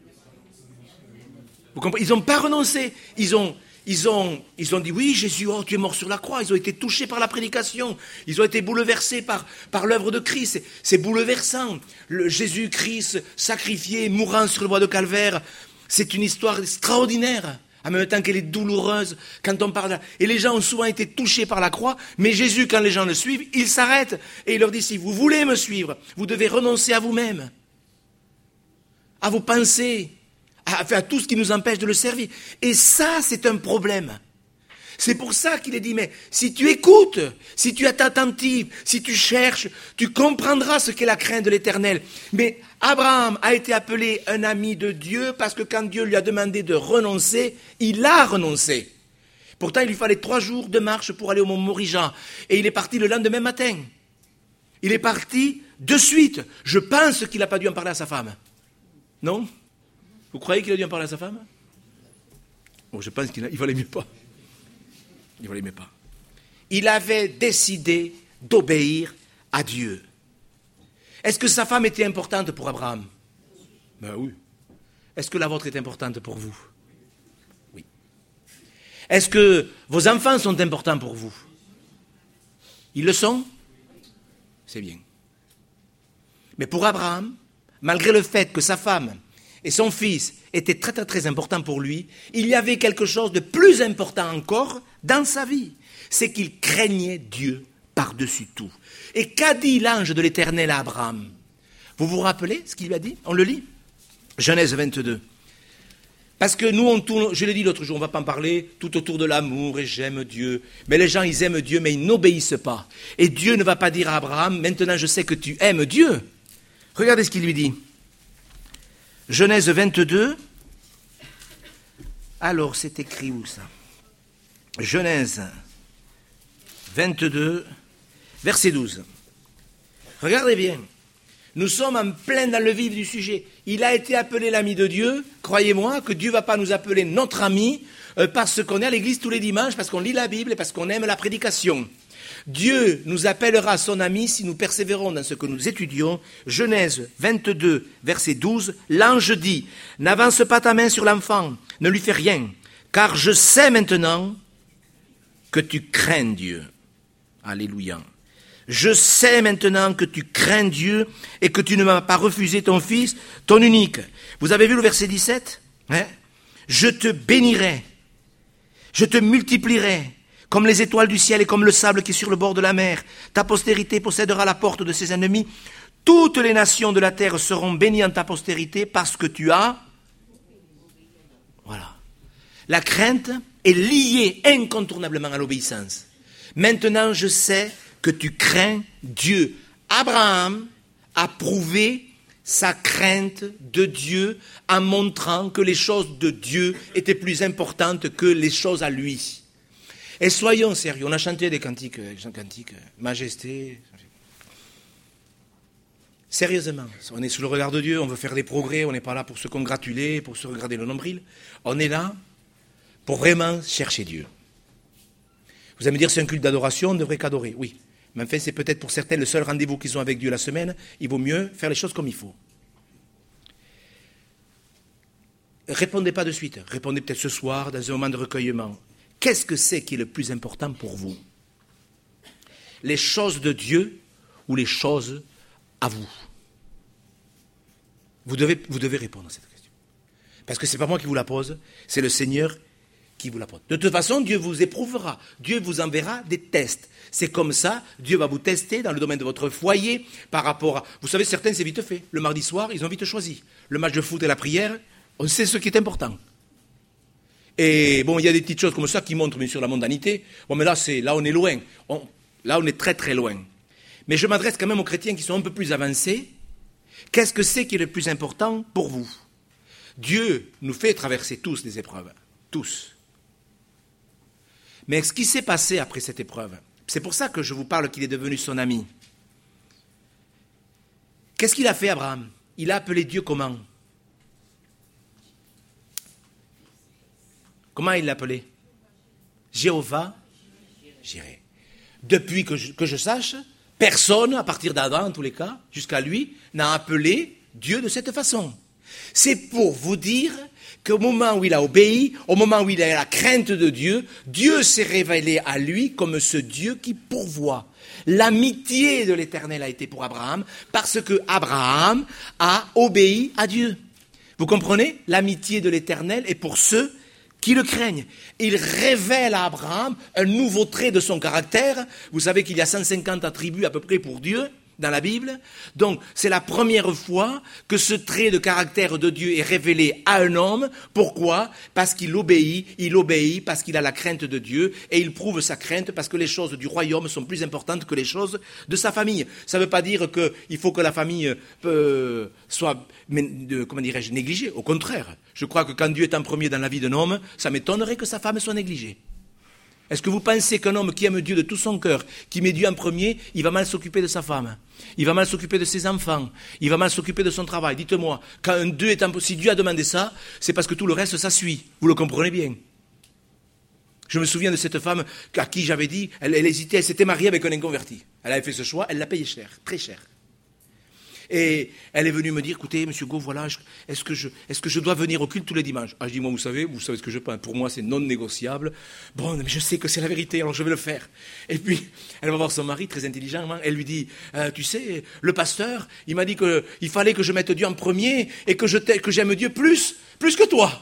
Vous comprenez? Ils n'ont pas renoncé. Ils ont dit, oui, Jésus, oh, tu es mort sur la croix. Ils ont été touchés par la prédication. Ils ont été bouleversés par l'œuvre de Christ. C'est bouleversant. Jésus-Christ sacrifié, mourant sur le bois de Calvaire. C'est une histoire extraordinaire. En même temps qu'elle est douloureuse quand on parle. Et les gens ont souvent été touchés par la croix. Mais Jésus, quand les gens le suivent, il s'arrête. Et il leur dit, si vous voulez me suivre, vous devez renoncer à vous-même. À vos pensées. À tout ce qui nous empêche de le servir. Et ça, c'est un problème. C'est pour ça qu'il est dit, mais si tu écoutes, si tu es attentif, si tu cherches, tu comprendras ce qu'est la crainte de l'Éternel. Mais Abraham a été appelé un ami de Dieu parce que quand Dieu lui a demandé de renoncer, il a renoncé. Pourtant, il lui fallait 3 jours de marche pour aller au mont Moriah. Et il est parti le lendemain matin. Il est parti de suite. Je pense qu'il n'a pas dû en parler à sa femme. Non ? Vous croyez qu'il a dû en parler à sa femme? Oh, je pense qu'il ne valait mieux pas. Il valait mieux pas. Il avait décidé d'obéir à Dieu. Est-ce que sa femme était importante pour Abraham? Ben oui. Est-ce que la vôtre est importante pour vous? Oui. Est-ce que vos enfants sont importants pour vous? Ils le sont? C'est bien. Mais pour Abraham, malgré le fait que sa femme et son fils étaient très très très importants pour lui, il y avait quelque chose de plus important encore dans sa vie. C'est qu'il craignait Dieu par-dessus tout. Et qu'a dit l'ange de l'Éternel à Abraham? Vous vous rappelez ce qu'il lui a dit? On le lit? Genèse 22. Parce que nous, on tourne, je l'ai dit l'autre jour, on ne va pas en parler, tout autour de l'amour et j'aime Dieu. Mais les gens, ils aiment Dieu, mais ils n'obéissent pas. Et Dieu ne va pas dire à Abraham, maintenant je sais que tu aimes Dieu. Regardez ce qu'il lui dit. Genèse 22. Alors, c'est écrit où ça? Genèse 22, verset 12. Regardez bien. Nous sommes en plein dans le vif du sujet. Il a été appelé l'ami de Dieu. Croyez-moi que Dieu ne va pas nous appeler notre ami parce qu'on est à l'église tous les dimanches, parce qu'on lit la Bible et parce qu'on aime la prédication. Dieu nous appellera son ami si nous persévérons dans ce que nous étudions. Genèse 22, verset 12, l'ange dit, « N'avance pas ta main sur l'enfant, ne lui fais rien, car je sais maintenant que tu crains Dieu. » Alléluia. Je sais maintenant que tu crains Dieu et que tu ne m'as pas refusé ton fils, ton unique. Vous avez vu le verset 17 ? Je te bénirai, je te multiplierai, comme les étoiles du ciel et comme le sable qui est sur le bord de la mer. Ta postérité possédera la porte de ses ennemis. Toutes les nations de la terre seront bénies en ta postérité parce que tu as... Voilà. La crainte est liée incontournablement à l'obéissance. Maintenant, je sais que tu crains Dieu. Abraham a prouvé sa crainte de Dieu en montrant que les choses de Dieu étaient plus importantes que les choses à lui. Et soyons sérieux, on a chanté des cantiques, majesté. Sérieusement, on est sous le regard de Dieu, on veut faire des progrès, on n'est pas là pour se congratuler, pour se regarder le nombril. On est là pour vraiment chercher Dieu. Vous allez me dire, c'est un culte d'adoration, on ne devrait qu'adorer. Oui, Mais enfin, c'est peut-être pour certains le seul rendez-vous qu'ils ont avec Dieu la semaine. Il vaut mieux faire les choses comme il faut. Répondez pas de suite. Répondez peut-être ce soir, dans un moment de recueillement. Qu'est-ce que c'est qui est le plus important pour vous? Les choses de Dieu ou les choses à vous? Vous devez répondre à cette question. Parce que ce n'est pas moi qui vous la pose, c'est le Seigneur qui vous la pose. De toute façon, Dieu vous éprouvera. Dieu vous enverra des tests. C'est comme ça, Dieu va vous tester dans le domaine de votre foyer par rapport à... Vous savez, certains, c'est vite fait. Le mardi soir, ils ont vite choisi. Le match de foot et la prière, on sait ce qui est important. Et bon, il y a des petites choses comme ça qui montrent bien sûr la mondanité. Bon, mais là on est loin. Là, on est très très loin. Mais je m'adresse quand même aux chrétiens qui sont un peu plus avancés. Qu'est-ce que c'est qui est le plus important pour vous? Dieu nous fait traverser tous des épreuves. Tous. Mais ce qui s'est passé après cette épreuve, c'est pour ça que je vous parle qu'il est devenu son ami. Qu'est-ce qu'il a fait, Abraham? Il a appelé Dieu comment? Comment il l'appelait? Jéhovah Jireh. Depuis que je sache, personne, à partir d'Adam en tous les cas, jusqu'à lui, n'a appelé Dieu de cette façon. C'est pour vous dire qu'au moment où il a obéi, au moment où il a la crainte de Dieu, Dieu s'est révélé à lui comme ce Dieu qui pourvoit. L'amitié de l'Éternel a été pour Abraham parce que Abraham a obéi à Dieu. Vous comprenez? L'amitié de l'Éternel est pour ceux qui le craignent. Il révèle à Abraham un nouveau trait de son caractère. Vous savez qu'il y a 150 attributs à peu près pour Dieu dans la Bible. Donc, c'est la première fois que ce trait de caractère de Dieu est révélé à un homme. Pourquoi? Parce qu'il obéit parce qu'il a la crainte de Dieu et il prouve sa crainte parce que les choses du royaume sont plus importantes que les choses de sa famille. Ça ne veut pas dire qu'il faut que la famille soit, comment dirais-je, négligée. Au contraire, je crois que quand Dieu est en premier dans la vie d'un homme, ça m'étonnerait que sa femme soit négligée. Est-ce que vous pensez qu'un homme qui aime Dieu de tout son cœur, qui met Dieu en premier, il va mal s'occuper de sa femme? Il va mal s'occuper de ses enfants? Il va mal s'occuper de son travail? Dites-moi, si Dieu a demandé ça, c'est parce que tout le reste, ça suit. Vous le comprenez bien. Je me souviens de cette femme à qui j'avais dit, elle hésitait, elle s'était mariée avec un inconverti. Elle avait fait ce choix, elle l'a payé cher, très cher. Et elle est venue me dire, écoutez, monsieur Go, voilà, est-ce que je dois venir au culte tous les dimanches? Ah, je dis, moi, vous savez ce que je pense. Pour moi, c'est non négociable. Bon, mais je sais que c'est la vérité, alors je vais le faire. Et puis, elle va voir son mari, très intelligemment. Elle lui dit, tu sais, le pasteur, il m'a dit qu'il fallait que je mette Dieu en premier et que j'aime Dieu plus que toi.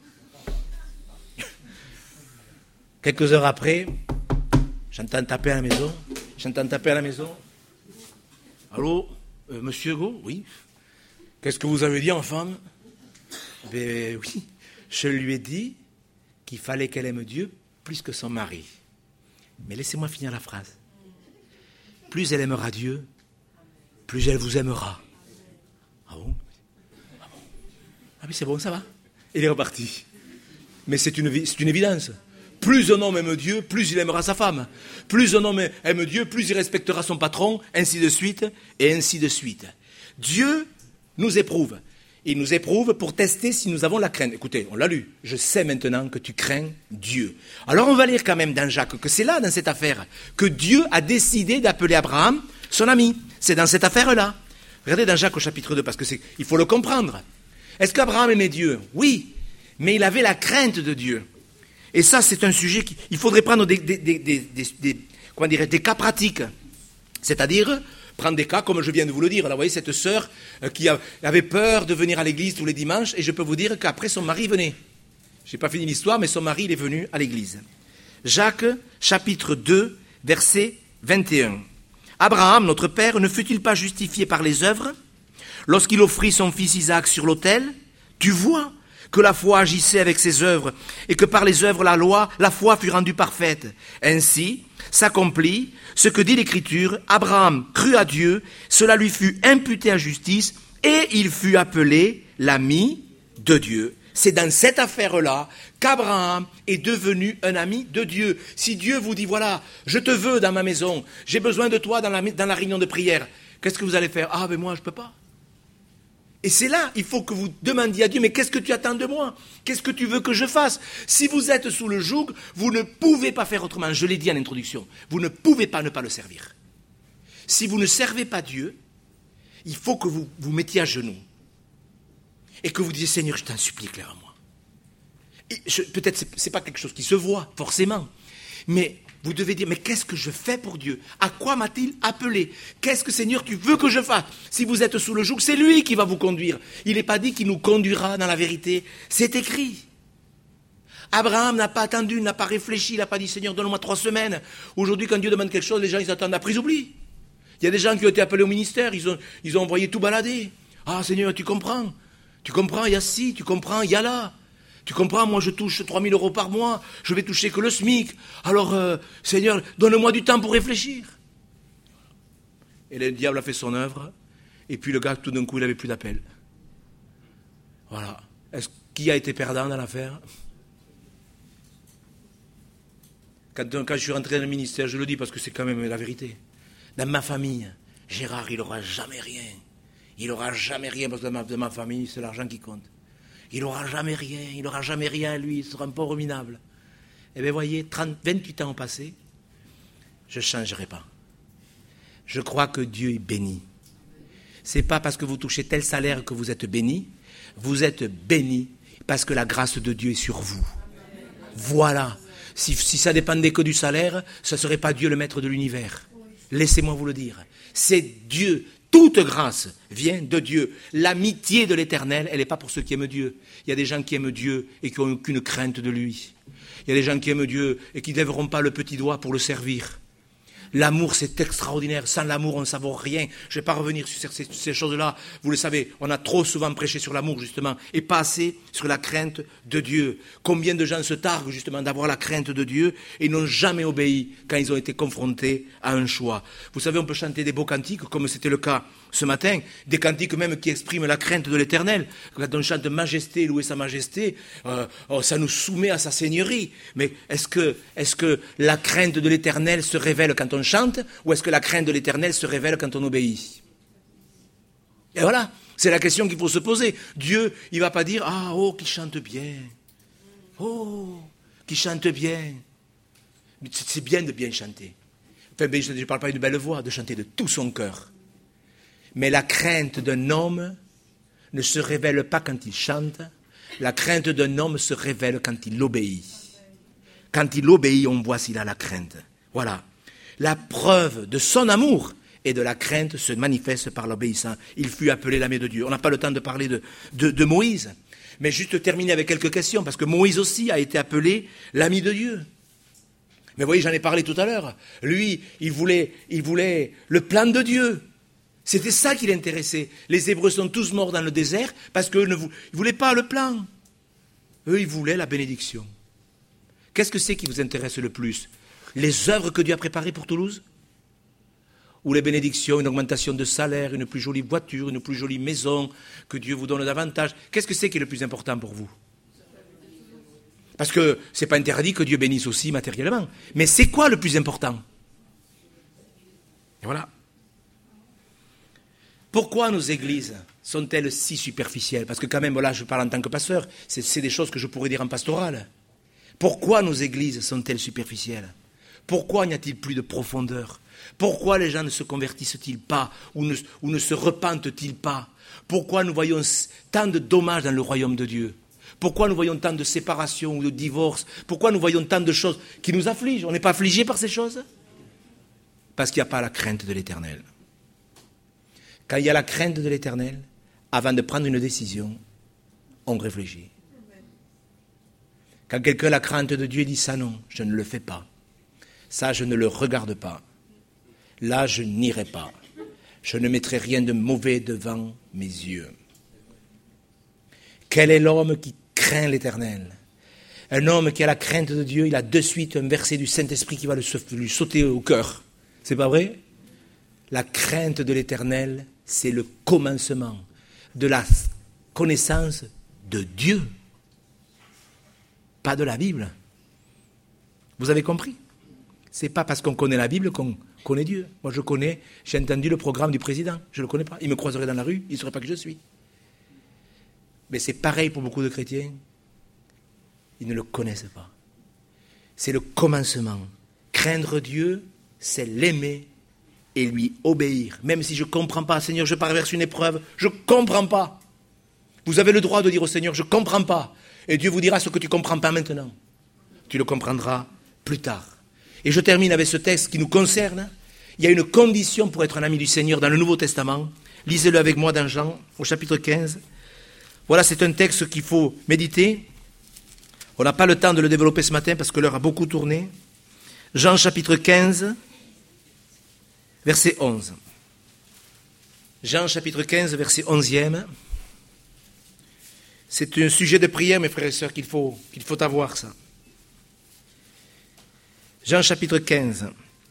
Quelques heures après, j'entends taper à la maison. Allô? Monsieur Go, oui. Qu'est-ce que vous avez dit en femme? Ben oui, je lui ai dit qu'il fallait qu'elle aime Dieu plus que son mari. Mais laissez-moi finir la phrase. Plus elle aimera Dieu, plus elle vous aimera. Ah bon? Ah oui, c'est bon, ça va. Il est reparti. Mais c'est une évidence. Plus un homme aime Dieu, plus il aimera sa femme. Plus un homme aime Dieu, plus il respectera son patron, ainsi de suite, et ainsi de suite. Dieu nous éprouve. Il nous éprouve pour tester si nous avons la crainte. Écoutez, on l'a lu. Je sais maintenant que tu crains Dieu. Alors on va lire quand même dans Jacques que c'est là, dans cette affaire, que Dieu a décidé d'appeler Abraham son ami. C'est dans cette affaire-là. Regardez dans Jacques au chapitre 2, parce que il faut le comprendre. Est-ce qu'Abraham aimait Dieu? Oui, mais il avait la crainte de Dieu. Et ça, c'est un sujet il faudrait prendre des cas pratiques. C'est-à-dire, prendre des cas, comme je viens de vous le dire. Là, vous voyez, cette sœur qui avait peur de venir à l'église tous les dimanches, et je peux vous dire qu'après, son mari venait. Je n'ai pas fini l'histoire, mais son mari, il est venu à l'église. Jacques, chapitre 2, verset 21. Abraham, notre père, ne fut-il pas justifié par les œuvres lorsqu'il offrit son fils Isaac sur l'autel? Tu vois que la foi agissait avec ses œuvres, et que par les œuvres la foi fut rendue parfaite. Ainsi s'accomplit ce que dit l'Écriture, Abraham crut à Dieu, cela lui fut imputé à justice, et il fut appelé l'ami de Dieu. C'est dans cette affaire-là qu'Abraham est devenu un ami de Dieu. Si Dieu vous dit, voilà, je te veux dans ma maison, j'ai besoin de toi dans la réunion de prière, qu'est-ce que vous allez faire? Ah, ben moi, je ne peux pas. Et c'est là, il faut que vous demandiez à Dieu, mais qu'est-ce que tu attends de moi? Qu'est-ce que tu veux que je fasse? Si vous êtes sous le joug, vous ne pouvez pas faire autrement. Je l'ai dit en introduction, vous ne pouvez pas ne pas le servir. Si vous ne servez pas Dieu, il faut que vous vous mettiez à genoux et que vous disiez, Seigneur, je t'en supplie, éclaire-moi. Peut-être ce n'est pas quelque chose qui se voit, forcément, mais vous devez dire, mais qu'est-ce que je fais pour Dieu? À quoi m'a-t-il appelé? Qu'est-ce que, Seigneur, tu veux que je fasse? Si vous êtes sous le joug, c'est lui qui va vous conduire. Il n'est pas dit qu'il nous conduira dans la vérité. C'est écrit. Abraham n'a pas attendu, n'a pas réfléchi, il n'a pas dit, Seigneur, donne-moi 3 semaines. Aujourd'hui, quand Dieu demande quelque chose, les gens, ils attendent à prise oubli. Il y a des gens qui ont été appelés au ministère, ils ont envoyé tout balader. Ah, Seigneur, tu comprends, il y a ci, tu comprends, il y a là. Tu comprends, moi je touche 3 000 € par mois, je vais toucher que le SMIC. Alors, Seigneur, donne-moi du temps pour réfléchir. Et le diable a fait son œuvre, et puis le gars, tout d'un coup, il n'avait plus d'appel. Voilà. Qui a été perdant dans l'affaire? Quand je suis rentré dans le ministère, je le dis parce que c'est quand même la vérité. Dans ma famille, Gérard, il n'aura jamais rien. Il n'aura jamais rien parce que dans ma famille, c'est l'argent qui compte. Il n'aura jamais rien, lui, il sera un pauvre minable. Eh bien, voyez, 28 ans ont passé, je ne changerai pas. Je crois que Dieu est béni. Ce n'est pas parce que vous touchez tel salaire que vous êtes béni parce que la grâce de Dieu est sur vous. Voilà. Si ça dépendait que du salaire, ce ne serait pas Dieu le maître de l'univers. Laissez-moi vous le dire. C'est Dieu. Toute grâce vient de Dieu. L'amitié de l'Éternel, elle n'est pas pour ceux qui aiment Dieu. Il y a des gens qui aiment Dieu et qui n'ont aucune crainte de lui. Il y a des gens qui aiment Dieu et qui ne lèveront pas le petit doigt pour le servir. L'amour, c'est extraordinaire. Sans l'amour, on ne savoure rien. Je ne vais pas revenir sur ces choses-là. Vous le savez, on a trop souvent prêché sur l'amour, justement, et pas assez sur la crainte de Dieu. Combien de gens se targuent, justement, d'avoir la crainte de Dieu et n'ont jamais obéi quand ils ont été confrontés à un choix. Vous savez, on peut chanter des beaux cantiques, comme c'était le cas ce matin, des cantiques même qui expriment la crainte de l'Éternel. Quand on chante Majesté, louer sa majesté, ça nous soumet à sa seigneurie. Mais est-ce que la crainte de l'Éternel se révèle quand on chante, ou est-ce que la crainte de l'Éternel se révèle quand on obéit? Et voilà, c'est la question qu'il faut se poser. Dieu, il ne va pas dire, ah, oh, qui chante bien. Oh, qui chante bien. C'est bien de bien chanter. Enfin, je ne parle pas d'une belle voix, de chanter de tout son cœur. Mais la crainte d'un homme ne se révèle pas quand il chante. La crainte d'un homme se révèle quand il obéit. Quand il obéit, on voit s'il a la crainte. Voilà. La preuve de son amour et de la crainte se manifeste par l'obéissance. Il fut appelé l'ami de Dieu. On n'a pas le temps de parler de Moïse. Mais juste terminer avec quelques questions, parce que Moïse aussi a été appelé l'ami de Dieu. Mais vous voyez, j'en ai parlé tout à l'heure. Lui, il voulait le plan de Dieu. C'était ça qui l'intéressait. Les Hébreux sont tous morts dans le désert parce qu'ils ne voulaient pas le plan. Eux, ils voulaient la bénédiction. Qu'est-ce que c'est qui vous intéresse le plus? Les œuvres que Dieu a préparées pour Toulouse? Ou les bénédictions, une augmentation de salaire, une plus jolie voiture, une plus jolie maison, que Dieu vous donne davantage? Qu'est-ce que c'est qui est le plus important pour vous? Parce que ce n'est pas interdit que Dieu bénisse aussi matériellement. Mais c'est quoi le plus important? Et voilà. Pourquoi nos églises sont-elles si superficielles? Parce que quand même, là, je parle en tant que pasteur, c'est des choses que je pourrais dire en pastoral. Pourquoi nos églises sont-elles superficielles? Pourquoi n'y a-t-il plus de profondeur? Pourquoi les gens ne se convertissent-ils pas ou ne se repentent-ils pas? Pourquoi nous voyons tant de dommages dans le royaume de Dieu? Pourquoi nous voyons tant de séparations ou de divorces? Pourquoi nous voyons tant de choses qui nous affligent? On n'est pas affligé par ces choses? Parce qu'il n'y a pas la crainte de l'Éternel. Quand il y a la crainte de l'Éternel, avant de prendre une décision, on réfléchit. Quand quelqu'un a la crainte de Dieu, il dit ça non, je ne le fais pas. Ça, je ne le regarde pas. Là, je n'irai pas. Je ne mettrai rien de mauvais devant mes yeux. Quel est l'homme qui craint l'Éternel? Un homme qui a la crainte de Dieu, il a de suite un verset du Saint-Esprit qui va lui sauter au cœur. C'est pas vrai? La crainte de l'Éternel, c'est le commencement de la connaissance de Dieu. Pas de la Bible. Vous avez compris? Ce n'est pas parce qu'on connaît la Bible qu'on connaît Dieu. Moi, j'ai entendu le programme du président. Je ne le connais pas. Il me croiserait dans la rue, il ne saurait pas qui je suis. Mais c'est pareil pour beaucoup de chrétiens. Ils ne le connaissent pas. C'est le commencement. Craindre Dieu, c'est l'aimer et lui obéir. Même si je ne comprends pas, Seigneur, je traverse une épreuve, je ne comprends pas. Vous avez le droit de dire au Seigneur, je ne comprends pas. Et Dieu vous dira ce que tu ne comprends pas maintenant. Tu le comprendras plus tard. Et je termine avec ce texte qui nous concerne. Il y a une condition pour être un ami du Seigneur dans le Nouveau Testament. Lisez-le avec moi dans Jean, au chapitre 15. Voilà, c'est un texte qu'il faut méditer. On n'a pas le temps de le développer ce matin parce que l'heure a beaucoup tourné. Jean chapitre 15, verset 11. Jean chapitre 15, verset 11e. C'est un sujet de prière, mes frères et sœurs, qu'il faut avoir ça. Jean chapitre 15.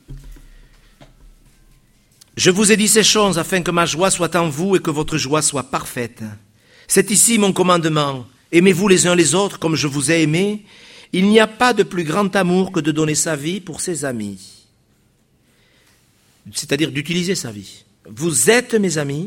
Je vous ai dit ces choses afin que ma joie soit en vous et que votre joie soit parfaite. C'est ici mon commandement. Aimez-vous les uns les autres comme je vous ai aimés. Il n'y a pas de plus grand amour que de donner sa vie pour ses amis. C'est-à-dire d'utiliser sa vie. Vous êtes mes amis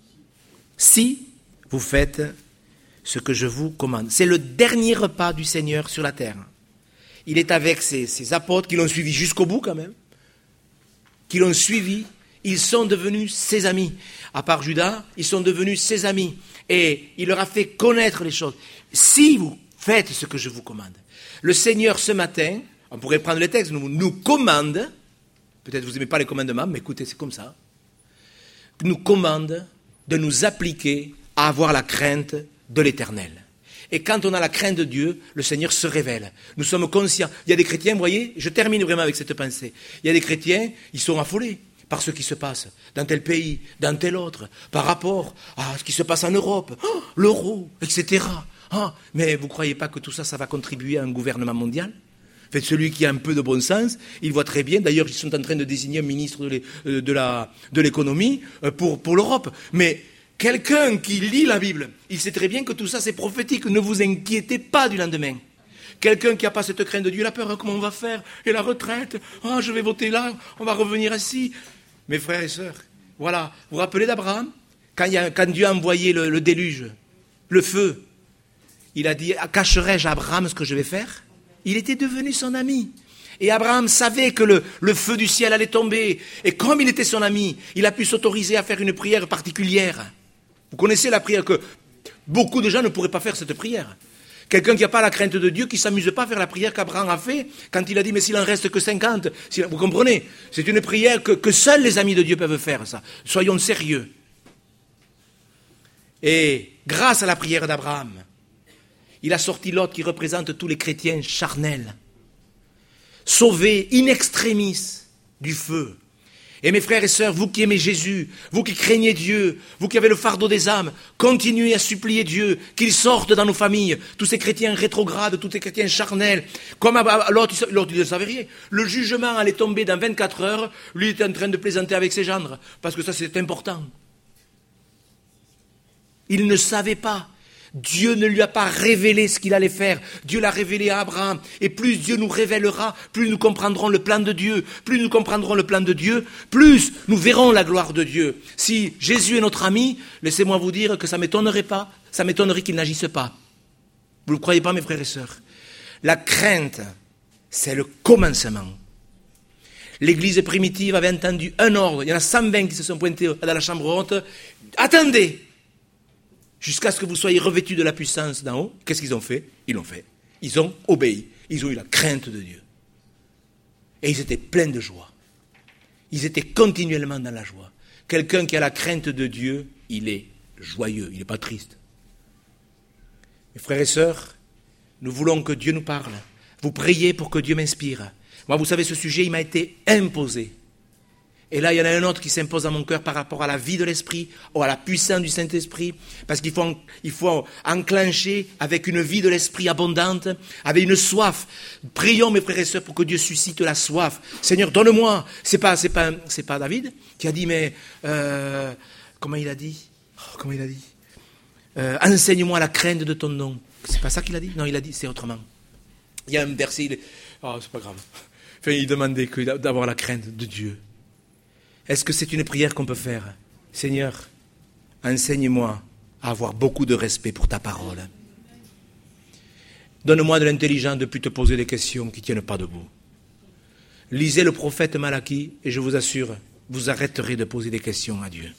si vous faites ce que je vous commande. C'est le dernier repas du Seigneur sur la terre. Il est avec ses apôtres qui l'ont suivi jusqu'au bout quand même, qui l'ont suivi. Ils sont devenus ses amis. À part Judas, ils sont devenus ses amis. Et il leur a fait connaître les choses. Si vous faites ce que je vous commande. Le Seigneur, ce matin, on pourrait prendre les textes, nous commande, peut-être vous n'aimez pas les commandements, mais écoutez, c'est comme ça, nous commande de nous appliquer à avoir la crainte de l'Éternel. Et quand on a la crainte de Dieu, le Seigneur se révèle. Nous sommes conscients. Il y a des chrétiens, vous voyez, je termine vraiment avec cette pensée. Il y a des chrétiens, ils sont affolés par ce qui se passe dans tel pays, dans tel autre, par rapport à ce qui se passe en Europe, l'euro, etc. Mais vous ne croyez pas que tout ça, ça va contribuer à un gouvernement mondial ? Faites celui qui a un peu de bon sens, il voit très bien. D'ailleurs, ils sont en train de désigner un ministre de l'économie pour l'Europe. Mais quelqu'un qui lit la Bible, il sait très bien que tout ça, c'est prophétique. Ne vous inquiétez pas du lendemain. Quelqu'un qui n'a pas cette crainte de Dieu, il a peur, comment on va faire ? Et la retraite ? Je vais voter là, on va revenir ici. Mes frères et sœurs, voilà. Vous vous rappelez d'Abraham ? Quand Dieu a envoyé le déluge, le feu, il a dit, cacherai-je à Abraham ce que je vais faire ? Il était devenu son ami. Et Abraham savait que le feu du ciel allait tomber. Et comme il était son ami, il a pu s'autoriser à faire une prière particulière. Vous connaissez la prière que beaucoup de gens ne pourraient pas faire cette prière. Quelqu'un qui n'a pas la crainte de Dieu, qui ne s'amuse pas à faire la prière qu'Abraham a fait quand il a dit, mais s'il en reste que 50, vous comprenez ? C'est une prière que seuls les amis de Dieu peuvent faire, ça. Soyons sérieux. Et grâce à la prière d'Abraham, il a sorti Lot qui représente tous les chrétiens charnels, sauvés in extremis du feu. Et mes frères et sœurs, vous qui aimez Jésus, vous qui craignez Dieu, vous qui avez le fardeau des âmes, continuez à supplier Dieu qu'il sorte dans nos familles, tous ces chrétiens rétrogrades, tous ces chrétiens charnels. Comme l'autre, il ne savait rien. Le jugement allait tomber dans 24 heures, lui était en train de plaisanter avec ses gendres, parce que ça c'est important. Il ne savait pas. Dieu ne lui a pas révélé ce qu'il allait faire. Dieu l'a révélé à Abraham. Et plus Dieu nous révélera, plus nous comprendrons le plan de Dieu. Plus nous comprendrons le plan de Dieu, plus nous verrons la gloire de Dieu. Si Jésus est notre ami, laissez-moi vous dire que ça ne m'étonnerait pas. Ça m'étonnerait qu'il n'agisse pas. Vous ne le croyez pas, mes frères et sœurs ? La crainte, c'est le commencement. L'Église primitive avait entendu un ordre. Il y en a 120 qui se sont pointés dans la chambre haute. Attendez ! Jusqu'à ce que vous soyez revêtus de la puissance d'en haut. Qu'est-ce qu'ils ont fait ? Ils l'ont fait. Ils ont obéi. Ils ont eu la crainte de Dieu. Et ils étaient pleins de joie. Ils étaient continuellement dans la joie. Quelqu'un qui a la crainte de Dieu, il est joyeux, il n'est pas triste. Mes frères et sœurs, nous voulons que Dieu nous parle. Vous priez pour que Dieu m'inspire. Moi, vous savez, ce sujet, il m'a été imposé. Et là, il y en a un autre qui s'impose à mon cœur par rapport à la vie de l'Esprit, ou à la puissance du Saint-Esprit, parce qu'il faut enclencher avec une vie de l'Esprit abondante, avec une soif. Prions, mes frères et sœurs, pour que Dieu suscite la soif. Seigneur, donne-moi. C'est pas David qui a dit, mais comment il a dit enseigne-moi la crainte de ton nom. C'est pas ça qu'il a dit ? Non, il a dit, c'est autrement. Il y a un verset, c'est pas grave. Enfin, il demandait d'avoir la crainte de Dieu. Est-ce que c'est une prière qu'on peut faire ? Seigneur, enseigne-moi à avoir beaucoup de respect pour ta parole. Donne-moi de l'intelligence de ne plus te poser des questions qui ne tiennent pas debout. Lisez le prophète Malachie et je vous assure, vous arrêterez de poser des questions à Dieu.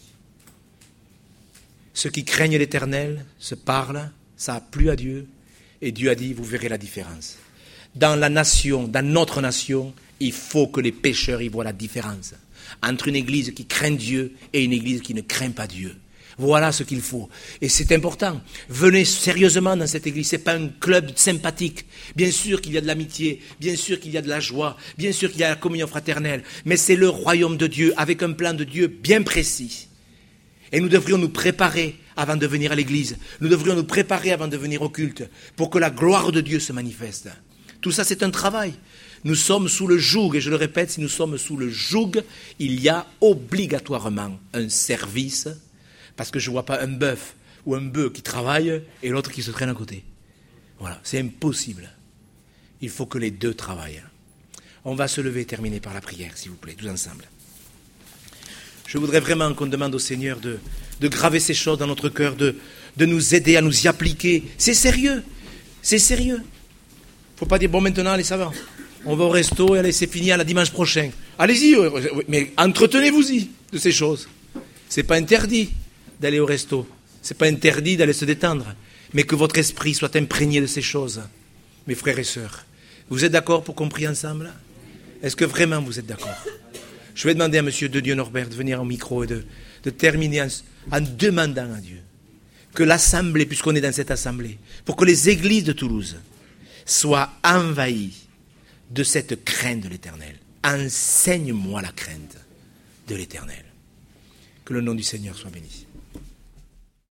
Ceux qui craignent l'Éternel se parlent, ça a plu à Dieu, et Dieu a dit, vous verrez la différence. Dans la nation, dans notre nation, il faut que les pécheurs y voient la différence entre une église qui craint Dieu et une église qui ne craint pas Dieu. Voilà ce qu'il faut. Et c'est important. Venez sérieusement dans cette église. Ce n'est pas un club sympathique. Bien sûr qu'il y a de l'amitié, bien sûr qu'il y a de la joie, bien sûr qu'il y a la communion fraternelle, mais c'est le royaume de Dieu avec un plan de Dieu bien précis. Et nous devrions nous préparer avant de venir à l'église. Nous devrions nous préparer avant de venir au culte pour que la gloire de Dieu se manifeste. Tout ça, c'est un travail. Nous sommes sous le joug, et je le répète, si nous sommes sous le joug, il y a obligatoirement un service, parce que je ne vois pas un bœuf ou un bœuf qui travaille et l'autre qui se traîne à côté. Voilà, c'est impossible. Il faut que les deux travaillent. On va se lever et terminer par la prière, s'il vous plaît, tous ensemble. Je voudrais vraiment qu'on demande au Seigneur de graver ces choses dans notre cœur, de nous aider à nous y appliquer. C'est sérieux, c'est sérieux. Il ne faut pas dire, bon maintenant, allez, ça va. On va au resto et allez, c'est fini, à la dimanche prochain. Allez-y, mais entretenez-vous-y de ces choses. Ce n'est pas interdit d'aller au resto. Ce n'est pas interdit d'aller se détendre. Mais que votre esprit soit imprégné de ces choses. Mes frères et sœurs, vous êtes d'accord pour qu'on prie ensemble? Est-ce que vraiment vous êtes d'accord? Je vais demander à M. de Dieu Norbert de venir au micro et de terminer en demandant à Dieu que l'assemblée, puisqu'on est dans cette assemblée, pour que les églises de Toulouse soient envahies de cette crainte de l'Éternel. Enseigne-moi la crainte de l'Éternel. Que le nom du Seigneur soit béni.